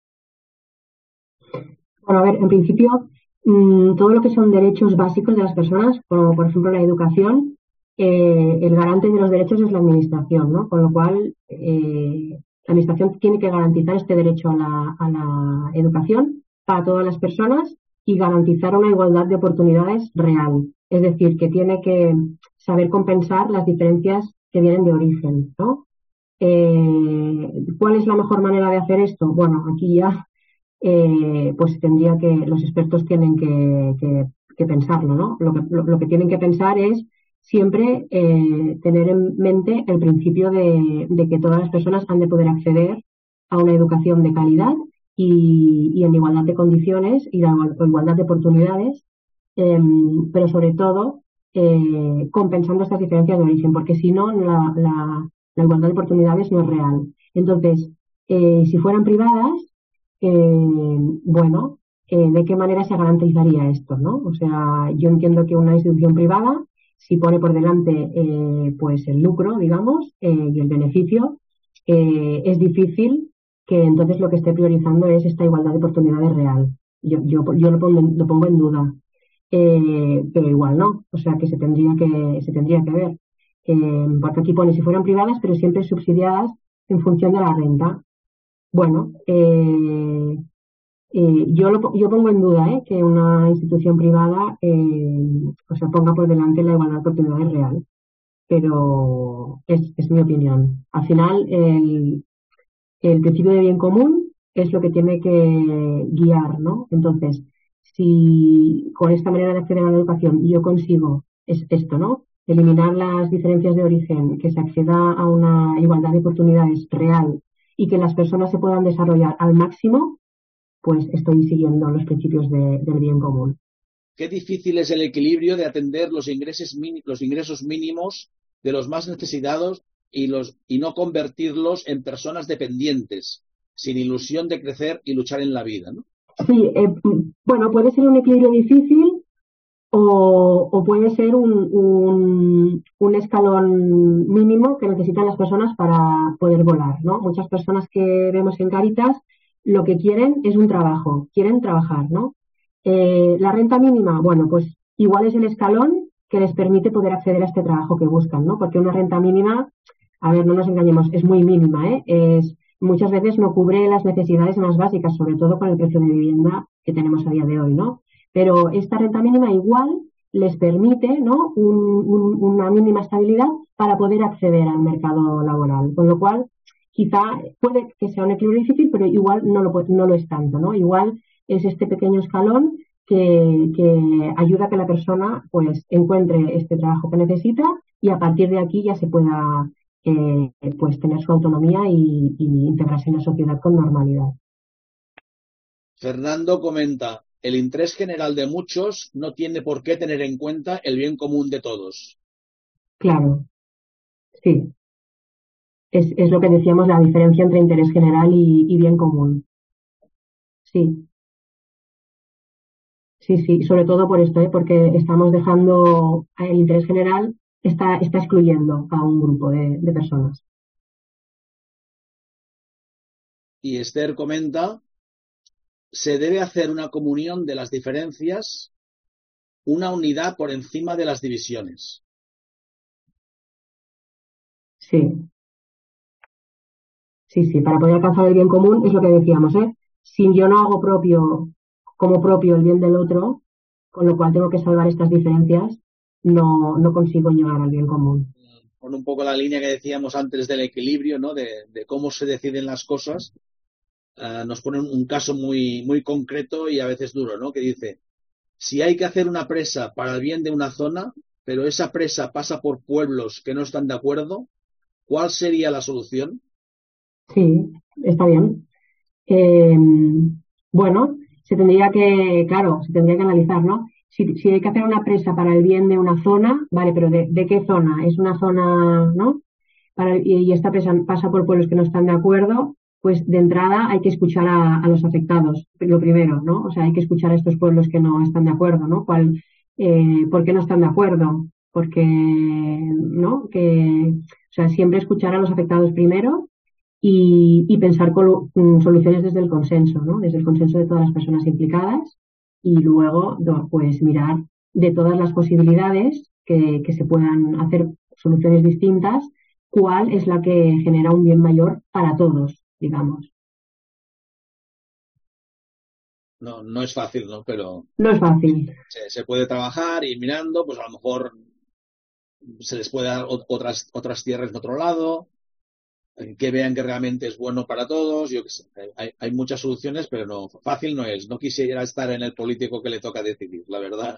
Bueno, a ver, en principio, mmm, todo lo que son derechos básicos de las personas, como por ejemplo la educación, eh, el garante de los derechos es la administración, ¿no? Con lo cual, eh, la administración tiene que garantizar este derecho a la, a la educación para todas las personas y garantizar una igualdad de oportunidades real. Es decir, que tiene que saber compensar las diferencias que vienen de origen, ¿no? Eh, ¿cuál es la mejor manera de hacer esto? Bueno, aquí ya eh, pues tendría que, los expertos tienen que, que, que pensarlo, ¿no? Lo que, lo, lo que tienen que pensar es siempre eh, tener en mente el principio de, de que todas las personas han de poder acceder a una educación de calidad y, y en igualdad de condiciones y de igualdad de oportunidades, eh, pero sobre todo eh, compensando estas diferencias de origen, porque si no, la, la, la igualdad de oportunidades no es real. Entonces, eh, si fueran privadas, eh, bueno, eh, ¿de qué manera se garantizaría esto, no? O sea, yo entiendo que una institución privada, si pone por delante eh, pues el lucro, digamos, eh, y el beneficio, eh, es difícil que entonces lo que esté priorizando es esta igualdad de oportunidades real. Yo, yo, yo lo, pongo, lo pongo en duda, eh, pero igual no, o sea que se tendría que, se tendría que ver. Eh, porque aquí pone si fueran privadas, pero siempre subsidiadas en función de la renta. Bueno, eh, eh, yo, lo, yo pongo en duda eh, que una institución privada eh, o sea, ponga por delante la igualdad de oportunidades real, pero es, es mi opinión. Al final, el, el principio de bien común es lo que tiene que guiar, ¿no? Entonces, si con esta manera de acceder a la educación yo consigo es esto, ¿no? Eliminar las diferencias de origen, que se acceda a una igualdad de oportunidades real y que las personas se puedan desarrollar al máximo, pues estoy siguiendo los principios de, del bien común. Qué difícil es el equilibrio de atender los ingresos, los ingresos mínimos de los más necesitados y, los, y no convertirlos en personas dependientes, sin ilusión de crecer y luchar en la vida, ¿no? Sí, eh, bueno, puede ser un equilibrio difícil o, o puede ser un, un, un escalón mínimo que necesitan las personas para poder volar, ¿no? Muchas personas que vemos en Cáritas lo que quieren es un trabajo, quieren trabajar, ¿no? Eh, la renta mínima, bueno, pues igual es el escalón que les permite poder acceder a este trabajo que buscan, ¿no? Porque una renta mínima, a ver, no nos engañemos, es muy mínima, ¿eh? Es, muchas veces no cubre las necesidades más básicas, sobre todo con el precio de vivienda que tenemos a día de hoy, ¿no? Pero esta renta mínima igual les permite, ¿no? Un, un, una mínima estabilidad para poder acceder al mercado laboral, con lo cual quizá puede que sea un equilibrio difícil, pero igual no lo, no lo es tanto, ¿no? Igual es este pequeño escalón que, que ayuda a que la persona pues encuentre este trabajo que necesita y a partir de aquí ya se pueda eh, pues tener su autonomía y, y integrarse en la sociedad con normalidad. Fernando comenta, el interés general de muchos no tiene por qué tener en cuenta el bien común de todos. Claro, sí. Es, es lo que decíamos, la diferencia entre interés general y, y bien común. Sí. Sí, sí, sobre todo por esto, ¿eh? Porque estamos dejando el interés general, está, está excluyendo a un grupo de, de personas. Y Esther comenta, se debe hacer una comunión de las diferencias, una unidad por encima de las divisiones. Sí. Sí, sí, para poder alcanzar el bien común es lo que decíamos, ¿eh? Si yo no hago propio, como propio el bien del otro, con lo cual tengo que salvar estas diferencias, no, no consigo llegar al bien común. Con un poco la línea que decíamos antes del equilibrio, ¿no? De, de cómo se deciden las cosas, uh, nos ponen un caso muy, muy concreto y a veces duro, ¿no? Que dice, si hay que hacer una presa para el bien de una zona, pero esa presa pasa por pueblos que no están de acuerdo, ¿cuál sería la solución? Sí, está bien. Eh, bueno, se tendría que, claro, se tendría que analizar, ¿no? Si, si hay que hacer una presa para el bien de una zona, vale, pero ¿de, de qué zona? ¿Es una zona, no? Para, y, y esta presa pasa por pueblos que no están de acuerdo. pues de entrada hay que escuchar a, a los afectados, lo primero, ¿no? O sea, hay que escuchar a estos pueblos que no están de acuerdo, ¿no? ¿Cuál, eh, ¿por qué no están de acuerdo? Porque, ¿no? Que, o sea, siempre escuchar a los afectados primero y, y pensar colu- mm, soluciones desde el consenso, ¿no? Desde el consenso de todas las personas implicadas y luego, do- pues, mirar de todas las posibilidades que, que se puedan hacer soluciones distintas, cuál es la que genera un bien mayor para todos, digamos. No, no es fácil, ¿no? Pero No es fácil. se, se puede trabajar y mirando, pues a lo mejor se les puede dar ot- otras, otras tierras de otro lado, eh, que vean que realmente es bueno para todos. Yo qué sé, hay, hay muchas soluciones, pero no, fácil no es. No quisiera estar en el político que le toca decidir, la verdad.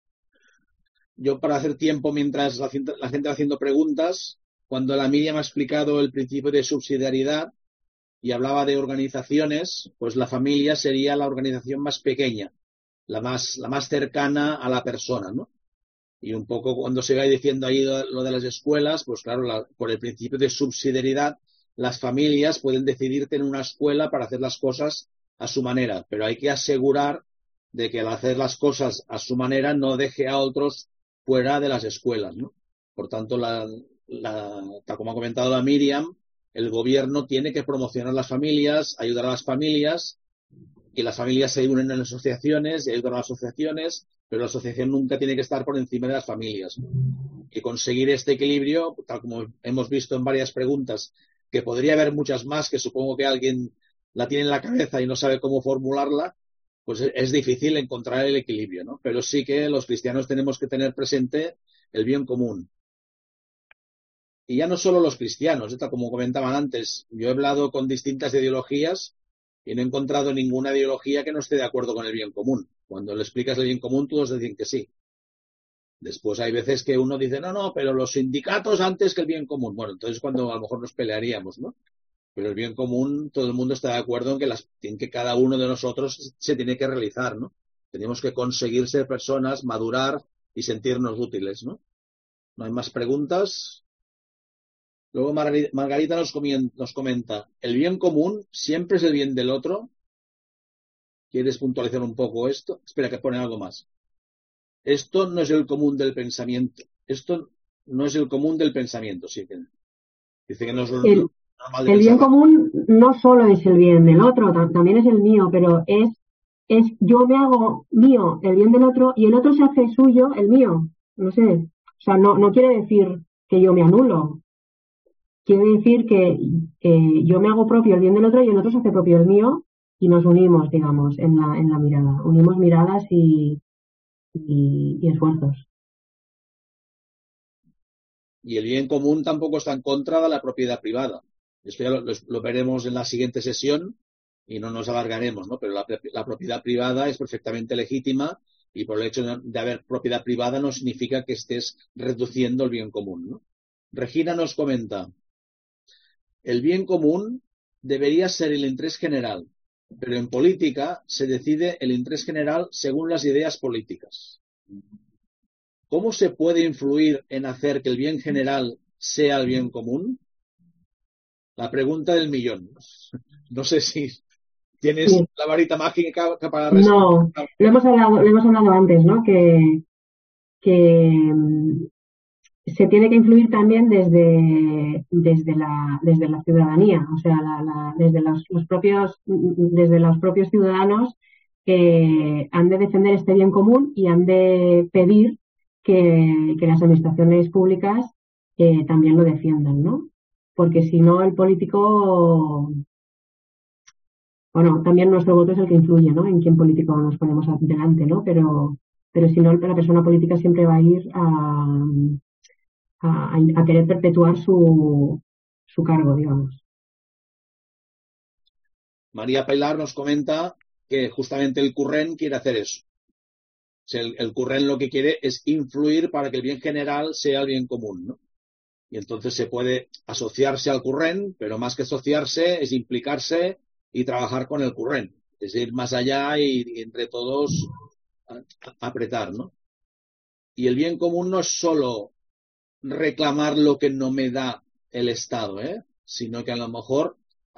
Yo para hacer tiempo mientras la, gente- la gente va haciendo preguntas, cuando la Miriam ha explicado el principio de subsidiariedad y hablaba de organizaciones, pues la familia sería la organización más pequeña, la más, la más cercana a la persona, ¿no? Y un poco cuando se va diciendo ahí lo, lo de las escuelas, pues claro, la- por el principio de subsidiariedad, las familias pueden decidir tener una escuela para hacer las cosas a su manera, pero hay que asegurar de que al hacer las cosas a su manera no deje a otros fuera de las escuelas, ¿no? Por tanto, la, la, tal como ha comentado la Miriam, el gobierno tiene que promocionar las familias, ayudar a las familias, y las familias se unen en asociaciones y ayudan a las asociaciones, pero la asociación nunca tiene que estar por encima de las familias. Y conseguir este equilibrio, tal como hemos visto en varias preguntas, que podría haber muchas más, que supongo que alguien la tiene en la cabeza y no sabe cómo formularla, pues es difícil encontrar el equilibrio, ¿no? Pero sí que los cristianos tenemos que tener presente el bien común. Y ya no solo los cristianos, ¿eh? Tal como comentaban antes, yo he hablado con distintas ideologías y no he encontrado ninguna ideología que no esté de acuerdo con el bien común. Cuando le explicas el bien común, todos dicen que sí. Después hay veces que uno dice, no, no, pero los sindicatos antes que el bien común. Bueno, entonces cuando a lo mejor nos pelearíamos, ¿no? Pero el bien común, todo el mundo está de acuerdo en que, las, en que cada uno de nosotros se tiene que realizar, ¿no? Tenemos que conseguir ser personas, madurar y sentirnos útiles, ¿no? ¿No hay más preguntas? Luego Margarita, Margarita nos, comien, nos comenta, ¿el bien común siempre es el bien del otro? ¿Quieres puntualizar un poco esto? Espera, que pone algo más. Esto no es el común del pensamiento. Esto no es el común del pensamiento, sí que dice que no es lo El, normal de el bien pensar. común no solo es el bien del otro, ta- también es el mío, pero es, es yo me hago mío el bien del otro y el otro se hace suyo el mío. No sé. O sea, no, no quiere decir que yo me anulo. Quiere decir que eh, yo me hago propio el bien del otro y el otro se hace propio el mío y nos unimos, digamos, en la, en la mirada. Unimos miradas y, y, y esfuerzos. Y el bien común tampoco está en contra de la propiedad privada. Esto ya lo, lo, lo veremos en la siguiente sesión y no nos alargaremos, ¿no? Pero la, la propiedad privada es perfectamente legítima y por el hecho de, de haber propiedad privada no significa que estés reduciendo el bien común, ¿no? Regina nos comenta, el bien común debería ser el interés general, pero en política se decide el interés general según las ideas políticas. ¿Cómo se puede influir en hacer que el bien general sea el bien común? La pregunta del millón. No sé si tienes Sí. la varita mágica para responder. No, lo hemos hablado, lo hemos hablado antes, ¿no? Que, que mm, se tiene que influir también desde, desde la, desde la ciudadanía, o sea, la, la, desde los, los propios, desde los propios ciudadanos que han de defender este bien común y han de pedir que, que las administraciones públicas eh, también lo defiendan, ¿no? Porque si no, el político, bueno, también nuestro voto es el que influye, ¿no? En quién político nos ponemos delante, ¿no? Pero, pero si no, la persona política siempre va a ir a a, a querer perpetuar su, su cargo, digamos. María Pilar nos comenta que justamente el Current quiere hacer eso. O sea, el, el Current lo que quiere es influir para que el bien general sea el bien común, ¿no? Y entonces se puede asociarse al Current, pero más que asociarse es implicarse y trabajar con el Current. Es ir más allá y, y entre todos a, a apretar, ¿no? Y el bien común no es solo reclamar lo que no me da el Estado, ¿eh? Sino que a lo mejor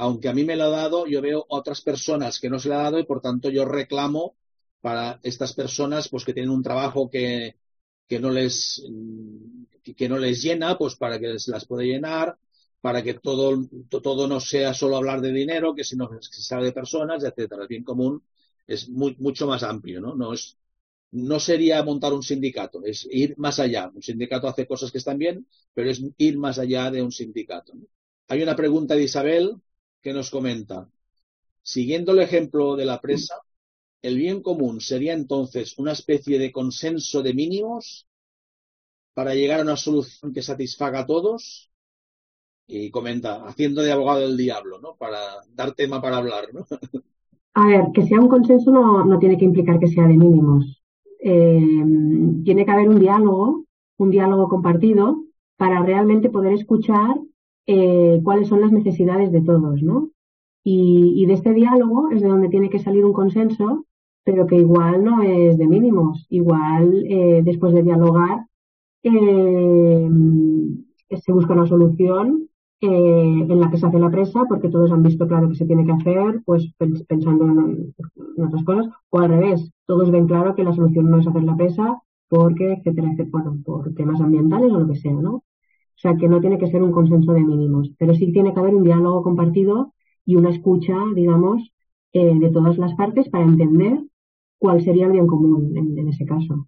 aunque a mí me lo ha dado, yo veo otras personas que no se le ha dado y por tanto yo reclamo para estas personas pues que tienen un trabajo que, que no les que no les llena, pues para que se las pueda llenar, para que todo, todo no sea solo hablar de dinero, que sino que se hable de personas, etcétera. El bien común es muy, mucho más amplio, ¿no? No es, no sería montar un sindicato, es ir más allá. Un sindicato hace cosas que están bien, pero es ir más allá de un sindicato, ¿no? Hay una pregunta de Isabel que nos comenta, siguiendo el ejemplo de la presa, ¿el bien común sería entonces una especie de consenso de mínimos para llegar a una solución que satisfaga a todos? Y comenta, haciendo de abogado del diablo, ¿no? Para dar tema para hablar, ¿no? A ver, que sea un consenso no, no tiene que implicar que sea de mínimos. Eh, tiene que haber un diálogo, un diálogo compartido para realmente poder escuchar eh, cuáles son las necesidades de todos, ¿no? Y, y de este diálogo es de donde tiene que salir un consenso, pero que igual no es de mínimos. Igual, eh, después de dialogar, eh, se busca una solución eh, en la que se hace la presa, porque todos han visto claro que se tiene que hacer, pues pensando en, en otras cosas, o al revés, todos ven claro que la solución no es hacer la presa, porque, etcétera, etcétera, bueno, por temas ambientales o lo que sea, ¿no? O sea, que no tiene que ser un consenso de mínimos, pero sí tiene que haber un diálogo compartido y una escucha, digamos, eh, de todas las partes para entender cuál sería el bien común en, en ese caso.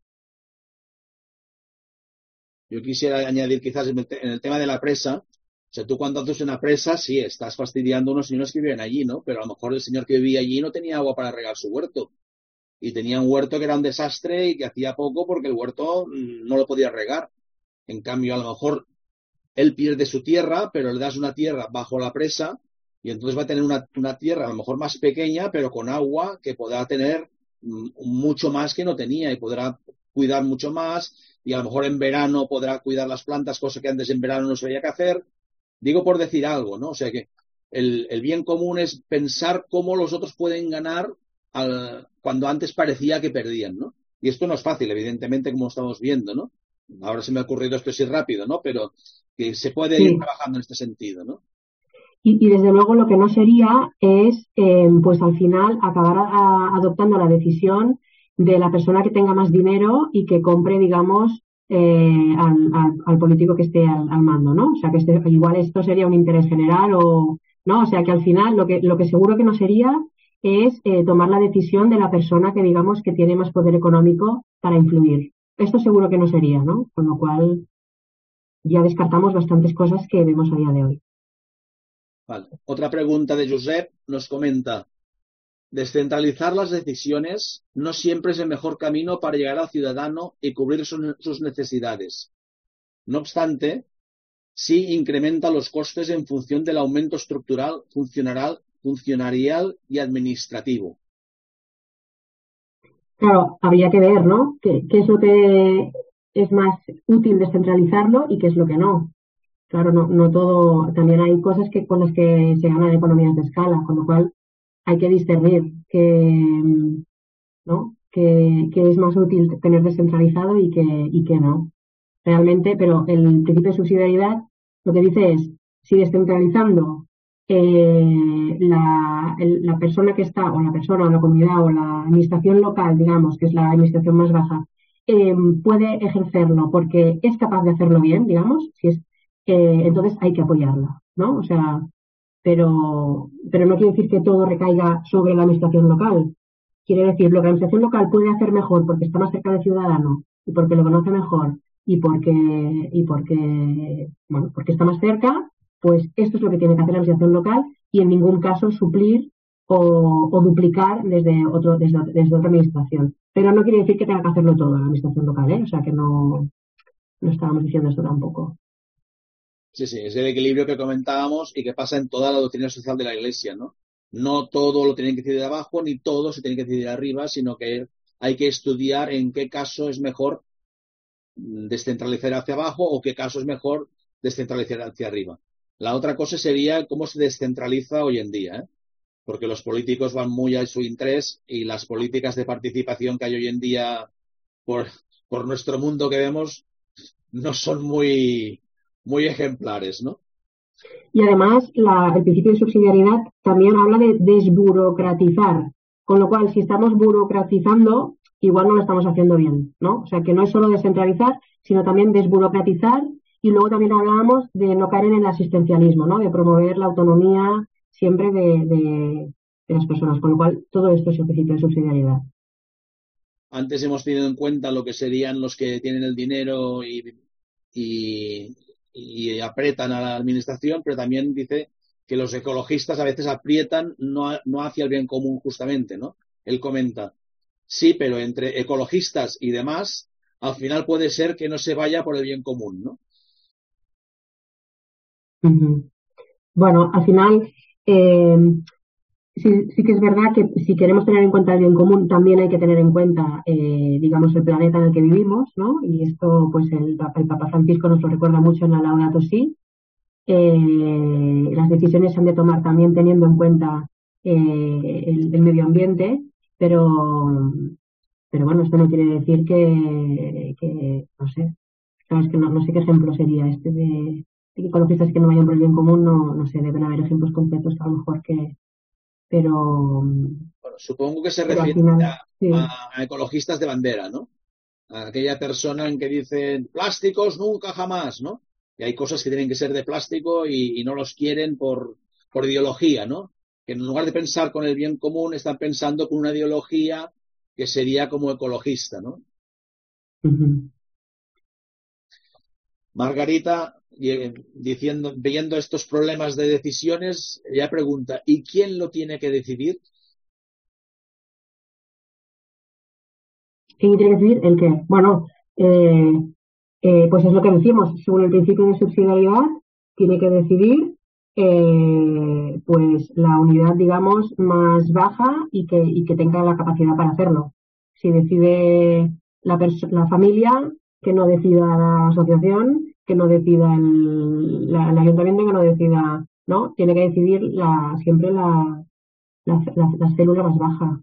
Yo quisiera añadir quizás en el, te en el tema de la presa, o sea, tú cuando haces una presa, sí, estás fastidiando a unos señores que viven allí, ¿no? Pero a lo mejor el señor que vivía allí no tenía agua para regar su huerto. Y tenía un huerto que era un desastre y que hacía poco porque el huerto mmm, no lo podía regar. En cambio, a lo mejor él pierde su tierra, pero le das una tierra bajo la presa y entonces va a tener una, una tierra a lo mejor más pequeña, pero con agua que podrá tener mmm, mucho más que no tenía y podrá cuidar mucho más y a lo mejor en verano podrá cuidar las plantas, cosa que antes en verano no sabía qué hacer. Digo por decir algo, ¿no? O sea que el, el bien común es pensar cómo los otros pueden ganar al, cuando antes parecía que perdían, ¿no? Y esto no es fácil, evidentemente, como estamos viendo, ¿no? Ahora se me ha ocurrido esto así rápido, ¿no? Pero que se puede ir Sí. trabajando en este sentido, ¿no? Y, y desde luego lo que no sería es, eh, pues al final, acabar a, a, adoptando la decisión de la persona que tenga más dinero y que compre, digamos, eh, al, al, al, político que esté al, al, mando, ¿no? O sea, que este, igual esto sería un interés general o, ¿no? O sea, que al final lo que, lo que seguro que no sería es eh, tomar la decisión de la persona que, digamos, que tiene más poder económico para influir. Esto seguro que no sería, ¿no? Con lo cual ya descartamos bastantes cosas que vemos a día de hoy. Vale. Otra pregunta de Josep nos comenta, descentralizar las decisiones no siempre es el mejor camino para llegar al ciudadano y cubrir su, sus necesidades. No obstante, sí incrementa los costes en función del aumento estructural, funcional, funcionarial y administrativo. Claro, habría que ver, ¿no? ¿Qué, qué es lo que es más útil descentralizarlo y qué es lo que no? Claro, no, no todo, también hay cosas que con las que se ganan economías de escala, con lo cual hay que discernir que, ¿no? que, que es más útil tener descentralizado y que, y que no. Realmente, pero el principio de subsidiariedad lo que dice es, si descentralizando eh, la, el, la persona que está, o la persona, o la comunidad, o la administración local, digamos, que es la administración más baja, eh, puede ejercerlo porque es capaz de hacerlo bien, digamos, si es, eh, entonces hay que apoyarla, ¿no? O sea, pero, pero no quiere decir que todo recaiga sobre la administración local. Quiere decir, lo que la administración local puede hacer mejor porque está más cerca del ciudadano y porque lo conoce mejor y porque, y porque, bueno, porque está más cerca, pues esto es lo que tiene que hacer la administración local y en ningún caso suplir o, o duplicar desde, otro, desde, desde otra administración. Pero no quiere decir que tenga que hacerlo todo la administración local, ¿eh? O sea que no, no estábamos diciendo esto tampoco. Sí, sí, es el equilibrio que comentábamos y que pasa en toda la doctrina social de la Iglesia, ¿no? No todo lo tienen que decidir de abajo, ni todo se tiene que decidir de arriba, sino que hay que estudiar en qué caso es mejor descentralizar hacia abajo o qué caso es mejor descentralizar hacia arriba. La otra cosa sería cómo se descentraliza hoy en día, ¿eh? Porque los políticos van muy a su interés y las políticas de participación que hay hoy en día por, por nuestro mundo que vemos no son muy, muy ejemplares, ¿no? Y además, la, el principio de subsidiariedad también habla de desburocratizar, con lo cual, si estamos burocratizando, igual no lo estamos haciendo bien, ¿no? O sea, que no es solo descentralizar, sino también desburocratizar. Y luego también hablábamos de no caer en el asistencialismo, ¿no? De promover la autonomía siempre de, de, de las personas, con lo cual todo esto es el principio de subsidiariedad. Antes hemos tenido en cuenta lo que serían los que tienen el dinero y, y, y apretan a la administración, pero también dice que los ecologistas a veces aprietan no, no hacia el bien común justamente, ¿no? Él comenta, sí, pero entre ecologistas y demás, al final puede ser que no se vaya por el bien común, ¿no? Uh-huh. Bueno, al final, eh, sí, sí que es verdad que si queremos tener en cuenta el bien común, también hay que tener en cuenta, eh, digamos, el planeta en el que vivimos, ¿no? Y esto, pues, el, el Papa Francisco nos lo recuerda mucho en la Laudato Si. Eh, las decisiones se han de tomar también teniendo en cuenta eh, el, el medio ambiente, pero, pero bueno, esto no quiere decir que, que no sé, sabes que no, no sé qué ejemplo sería este de, de ecologistas que no vayan por el bien común, no, no sé, deben haber ejemplos concretos a lo mejor que, pero, Bueno, supongo que se pero al refiere final, a, sí. a, a ecologistas de bandera, ¿no? A aquella persona en que dicen plásticos nunca jamás, ¿no? Y hay cosas que tienen que ser de plástico y, y no los quieren por, por ideología, ¿no? Que en lugar de pensar con el bien común, están pensando con una ideología que sería como ecologista, ¿no? Uh-huh. Margarita, diciendo, viendo estos problemas de decisiones, ella pregunta, ¿y quién lo tiene que decidir? ¿Qué tiene que decidir? ¿El qué? Bueno, eh, eh, pues es lo que decimos, según el principio de subsidiariedad, tiene que decidir eh, pues la unidad, digamos, más baja y que, y que tenga la capacidad para hacerlo. Si decide la, la familia, que no decida la asociación, que no decida el, la, el ayuntamiento, que no decida, ¿no? Tiene que decidir la, siempre la, la, la, la célula más baja.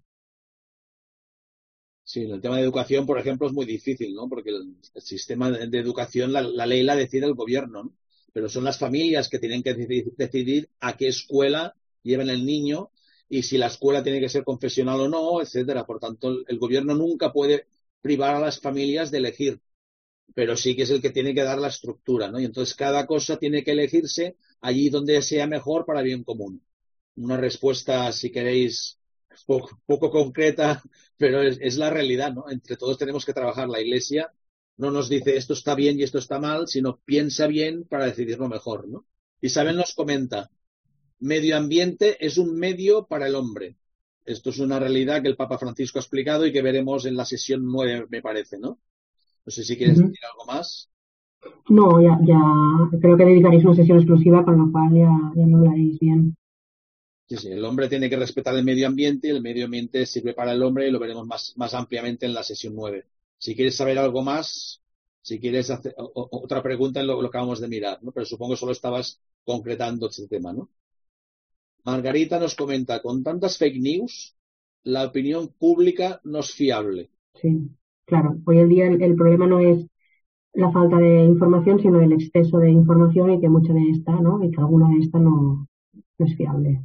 Sí, el tema de educación, por ejemplo, es muy difícil, ¿no? Porque el, el sistema de, de educación, la, la, ley la decide el gobierno, ¿no? Pero son las familias que tienen que decidir, decidir a qué escuela llevan el niño y si la escuela tiene que ser confesional o no, etcétera. Por tanto, el, el gobierno nunca puede privar a las familias de elegir, pero sí que es el que tiene que dar la estructura, ¿no? Y entonces cada cosa tiene que elegirse allí donde sea mejor para bien común. Una respuesta, si queréis, poco, poco concreta, pero es, es, la realidad, ¿no? Entre todos tenemos que trabajar. La Iglesia no nos dice esto está bien y esto está mal, sino piensa bien para decidirlo mejor, ¿no? Isabel nos comenta, medio ambiente es un medio para el hombre. Esto es una realidad que el Papa Francisco ha explicado y que veremos en la sesión nueve, me parece, ¿no? No sé si quieres Uh-huh. decir algo más. No, ya, ya creo que dedicaréis una sesión exclusiva, con lo cual ya, ya me hablaréis bien. Sí, sí, el hombre tiene que respetar el medio ambiente y el medio ambiente sirve para el hombre y lo veremos más, más ampliamente en la sesión nueve. Si quieres saber algo más, si quieres hacer o, o, otra pregunta, lo, lo acabamos de mirar, ¿no? Pero supongo que solo estabas concretando este tema, ¿no? Margarita nos comenta, con tantas fake news, la opinión pública no es fiable. Sí, claro. Hoy en día el, el problema no es la falta de información, sino el exceso de información y que mucha de esta, ¿no? Y que alguna de esta no, no es fiable.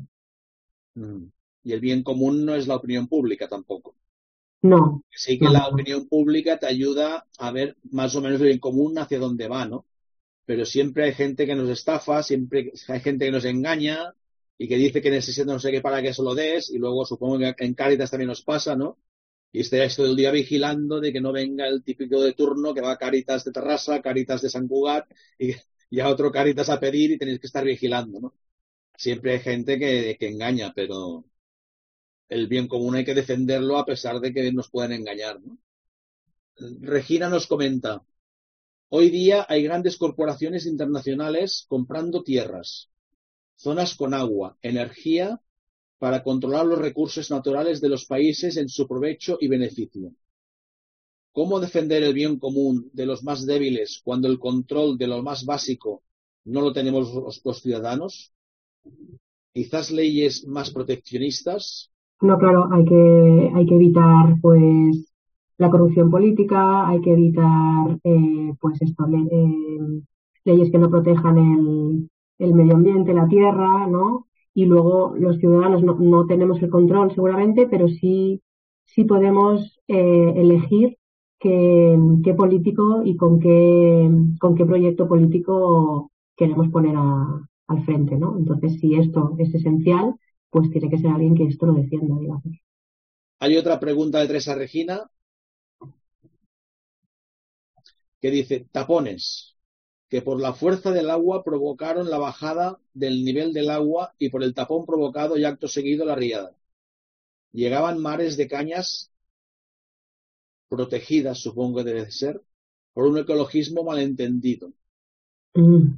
Mm. Y el bien común no es la opinión pública tampoco. No, Sí que no, la no. opinión pública te ayuda a ver más o menos el bien común hacia dónde va, ¿no? Pero siempre hay gente que nos estafa, siempre hay gente que nos engaña y que dice que necesita no sé qué para que se lo des y luego supongo que en Cáritas también nos pasa, ¿no? Y estáis todo el día vigilando de que no venga el típico de turno que va a Cáritas de Terrassa, Cáritas de San Cugat y, y a otro Cáritas a pedir y tenéis que estar vigilando, ¿no? Siempre hay gente que, que engaña, pero el bien común hay que defenderlo a pesar de que nos puedan engañar, ¿no? Regina nos comenta, hoy día hay grandes corporaciones internacionales comprando tierras, zonas con agua, energía, para controlar los recursos naturales de los países en su provecho y beneficio. ¿Cómo defender el bien común de los más débiles cuando el control de lo más básico no lo tenemos los, los ciudadanos? Quizás leyes más proteccionistas. No, claro, hay que, hay que evitar, pues, la corrupción política, hay que evitar, eh, pues, esto, le, eh, leyes que no protejan el, el medio ambiente, la tierra, ¿no? Y luego los ciudadanos no, no tenemos el control seguramente, pero sí, sí podemos eh, elegir qué, qué político y con qué, con qué proyecto político queremos poner a, al frente, ¿no? Entonces, si esto es esencial, pues tiene que ser alguien que esto lo defienda, digamos. Hay otra pregunta de Teresa Regina que dice, tapones, que por la fuerza del agua provocaron la bajada del nivel del agua y por el tapón provocado y acto seguido la riada. Llegaban mares de cañas protegidas, supongo que debe ser, por un ecologismo malentendido. Mm.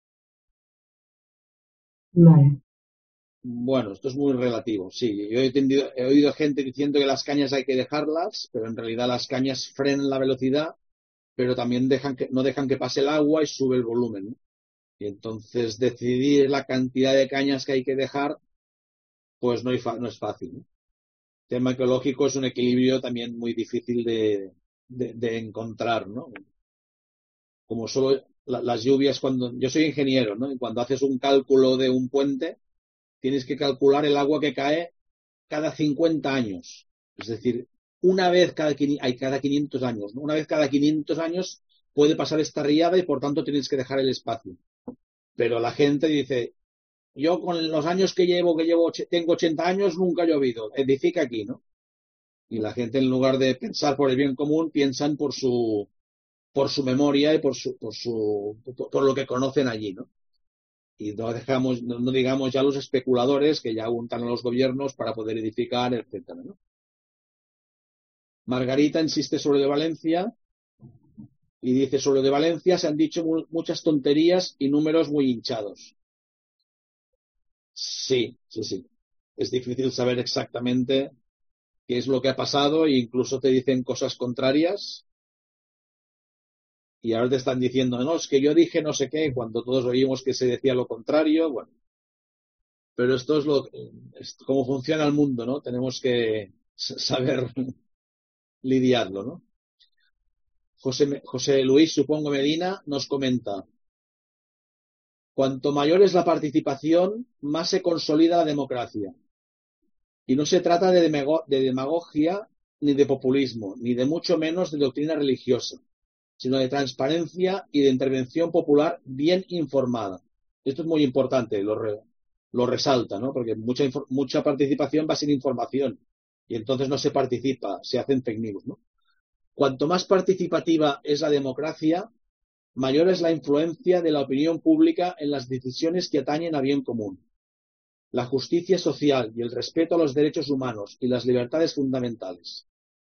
Vale. Bueno, esto es muy relativo, sí. Yo he, tendido, he oído gente diciendo que las cañas hay que dejarlas, pero en realidad las cañas frenan la velocidad, pero también dejan que, no dejan que pase el agua y sube el volumen, ¿no? Y entonces decidir la cantidad de cañas que hay que dejar, pues no, hay fa- no es fácil, ¿no? El tema ecológico es un equilibrio también muy difícil de, de, de encontrar, ¿no? Como solo la, las lluvias, cuando yo soy ingeniero, ¿no? Y cuando haces un cálculo de un puente, tienes que calcular el agua que cae cada cincuenta años. Es decir, una vez cada, hay cada quinientos años, ¿no? Una vez cada quinientos años puede pasar esta riada y por tanto tienes que dejar el espacio. Pero la gente dice, yo con los años que llevo, que llevo, tengo ochenta años, nunca ha llovido. Edifica aquí, ¿no? Y la gente en lugar de pensar por el bien común, piensan por su, por su memoria y por su, por su, por, por lo que conocen allí, ¿no? Y no dejamos, no, no digamos ya los especuladores que ya untan a los gobiernos para poder edificar, etcétera, ¿no? Margarita insiste sobre de Valencia y dice, sobre de Valencia se han dicho mu muchas tonterías y números muy hinchados. Sí, sí, sí. Es difícil saber exactamente qué es lo que ha pasado e incluso te dicen cosas contrarias y ahora te están diciendo, no, es que yo dije no sé qué, cuando todos oímos que se decía lo contrario, bueno. Pero esto es lo es cómo funciona el mundo, ¿no? Tenemos que saber lidiarlo, ¿no? José, José Luis, supongo Medina, nos comenta, cuanto mayor es la participación, más se consolida la democracia. Y no se trata de, demago de demagogia ni de populismo, ni de mucho menos de doctrina religiosa, sino de transparencia y de intervención popular bien informada. Esto es muy importante, lo, re, lo resalta, ¿no? Porque mucha, mucha participación va sin información y entonces no se participa, se hacen fake news, ¿no? Cuanto más participativa es la democracia, mayor es la influencia de la opinión pública en las decisiones que atañen a bien común. La justicia social y el respeto a los derechos humanos y las libertades fundamentales.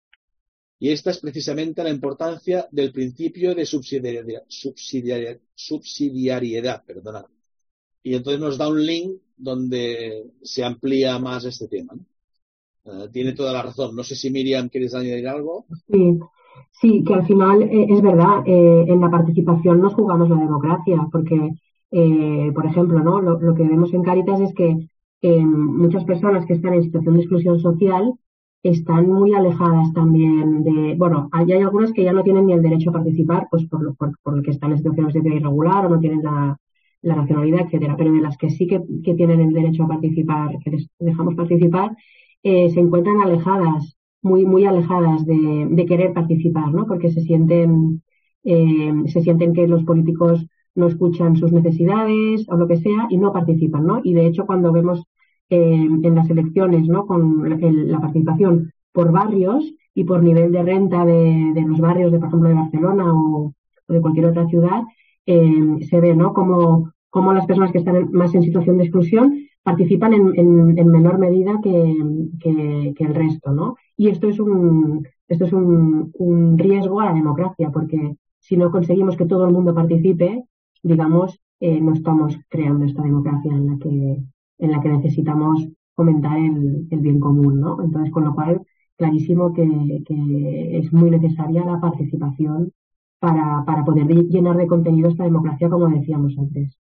Y esta es precisamente la importancia del principio de subsidiariedad, subsidiariedad, subsidiariedad perdonad. Y entonces nos da un link donde se amplía más este tema, ¿no? Uh, tiene toda la razón. No sé si Miriam quieres añadir algo. Sí, sí, que al final eh, es verdad, eh, en la participación nos jugamos la democracia, porque, eh, por ejemplo, ¿no? Lo, lo que vemos en Cáritas es que eh, muchas personas que están en situación de exclusión social están muy alejadas también de, bueno, hay, hay algunas que ya no tienen ni el derecho a participar, pues por lo, por, por lo que están en situaciones de vida irregular o no tienen la, la nacionalidad, etcétera, pero de las que sí que, que tienen el derecho a participar, que les dejamos participar, eh, se encuentran alejadas, muy, muy alejadas de, de querer participar, ¿no? Porque se sienten, eh, se sienten que los políticos no escuchan sus necesidades o lo que sea y no participan, ¿no? Y de hecho cuando vemos eh, en las elecciones, ¿no? Con el, la participación por barrios y por nivel de renta de, de los barrios, de por ejemplo de Barcelona o, o de cualquier otra ciudad, eh, se ve, ¿no? Como, como las personas que están más en situación de exclusión participan en, en, en menor medida que, que, que, el resto, ¿no? Y esto es un, esto es un, un riesgo a la democracia, porque si no conseguimos que todo el mundo participe, digamos, eh, no estamos creando esta democracia en la que, en la que necesitamos fomentar el, el bien común, ¿no? Entonces, con lo cual, clarísimo que, que es muy necesaria la participación para, para poder llenar de contenido esta democracia, como decíamos antes.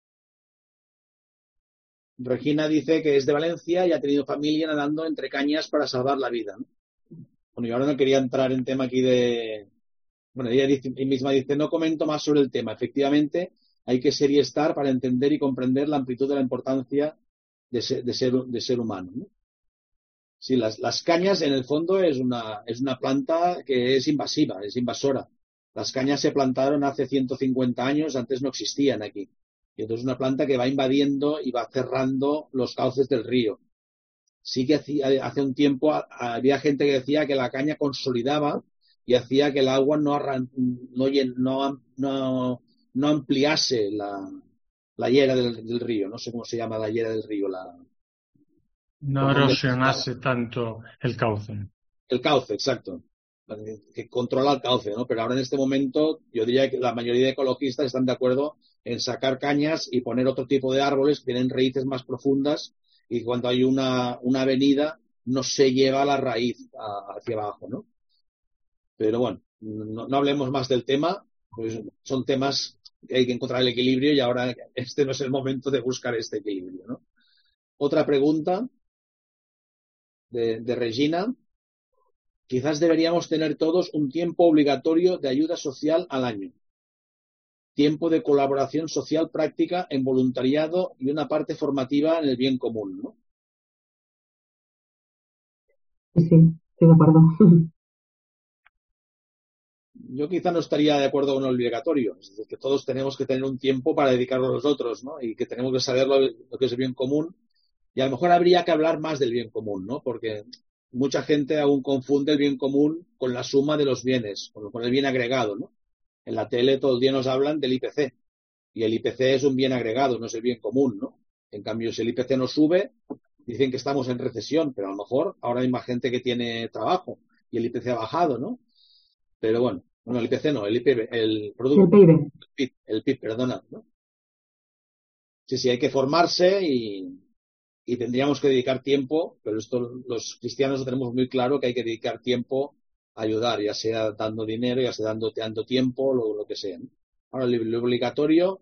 Regina dice que es de Valencia y ha tenido familia nadando entre cañas para salvar la vida, ¿no? Bueno, yo ahora no quería entrar en tema aquí de... Bueno, ella dice, misma dice, no comento más sobre el tema. Efectivamente, hay que ser y estar para entender y comprender la amplitud de la importancia de ser, de ser, de ser humano, ¿no? Sí, las, las cañas en el fondo es una, es una planta que es invasiva, es invasora. Las cañas se plantaron hace ciento cincuenta años, antes no existían aquí. Y entonces es una planta que va invadiendo y va cerrando los cauces del río. Sí que hacía, hace un tiempo había gente que decía que la caña consolidaba y hacía que el agua no, arran, no, no, no, no ampliase la, la hiera del, del río. No sé cómo se llama la hiera del río. La, no erosionase tanto el cauce. El cauce, exacto. Que controla el cauce, ¿no? Pero ahora en este momento yo diría que la mayoría de ecologistas están de acuerdo en sacar cañas y poner otro tipo de árboles que tienen raíces más profundas y cuando hay una, una avenida no se lleva la raíz a, hacia abajo, ¿no? Pero bueno, no, no hablemos más del tema, pues son temas que hay que encontrar el equilibrio y ahora este no es el momento de buscar este equilibrio, ¿no? Otra pregunta de, de Regina. Quizás deberíamos tener todos un tiempo obligatorio de ayuda social al año. Tiempo de colaboración social práctica en voluntariado y una parte formativa en el bien común, ¿no? Sí, sí, estoy de acuerdo. Yo quizá no estaría de acuerdo con lo obligatorio. Es decir, que todos tenemos que tener un tiempo para dedicarlo a los otros, ¿no? Y que tenemos que saber lo, lo que es el bien común. Y a lo mejor habría que hablar más del bien común, ¿no? Porque mucha gente aún confunde el bien común con la suma de los bienes, con el bien agregado, ¿no? En la tele todo el día nos hablan del I P C y el I P C es un bien agregado, no es el bien común, ¿no? En cambio, si el I P C no sube, dicen que estamos en recesión, pero a lo mejor ahora hay más gente que tiene trabajo y el I P C ha bajado, ¿no? Pero bueno, bueno, el I P C no, el I P B, el producto, el P I B, el P I B, el P I B, perdona, ¿no? Sí, sí, hay que formarse y Y tendríamos que dedicar tiempo, pero esto los cristianos lo tenemos muy claro, que hay que dedicar tiempo a ayudar, ya sea dando dinero, ya sea dando, dando tiempo, lo, lo que sea, ¿no? Ahora, lo obligatorio,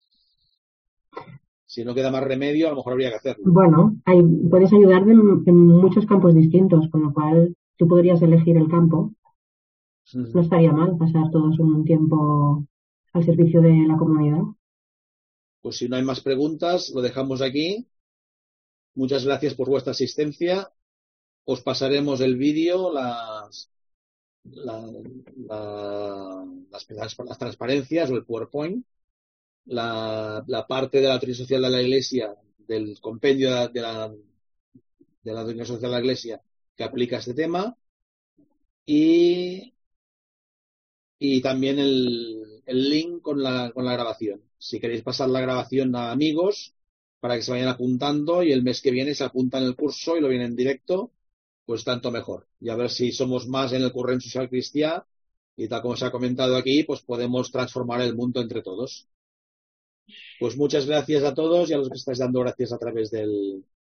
si no queda más remedio, a lo mejor habría que hacerlo. Bueno, hay, puedes ayudar en, en muchos campos distintos, con lo cual tú podrías elegir el campo. Uh-huh. No estaría mal pasar todos un tiempo al servicio de la comunidad. Pues si no hay más preguntas, lo dejamos aquí. Muchas gracias por vuestra asistencia. Os pasaremos el vídeo, las, la, la, las, las transparencias o el PowerPoint, la, la parte de la doctrina social de la Iglesia, del compendio de la, de la, de la doctrina social de la Iglesia que aplica este tema y, y también el, el link con la, con la grabación. Si queréis pasar la grabación a amigos para que se vayan apuntando y el mes que viene se apuntan el curso y lo vienen en directo, pues tanto mejor. Y a ver si somos más en el Corrent Social Cristià y tal como se ha comentado aquí, pues podemos transformar el mundo entre todos. Pues muchas gracias a todos y a los que estáis dando gracias a través del,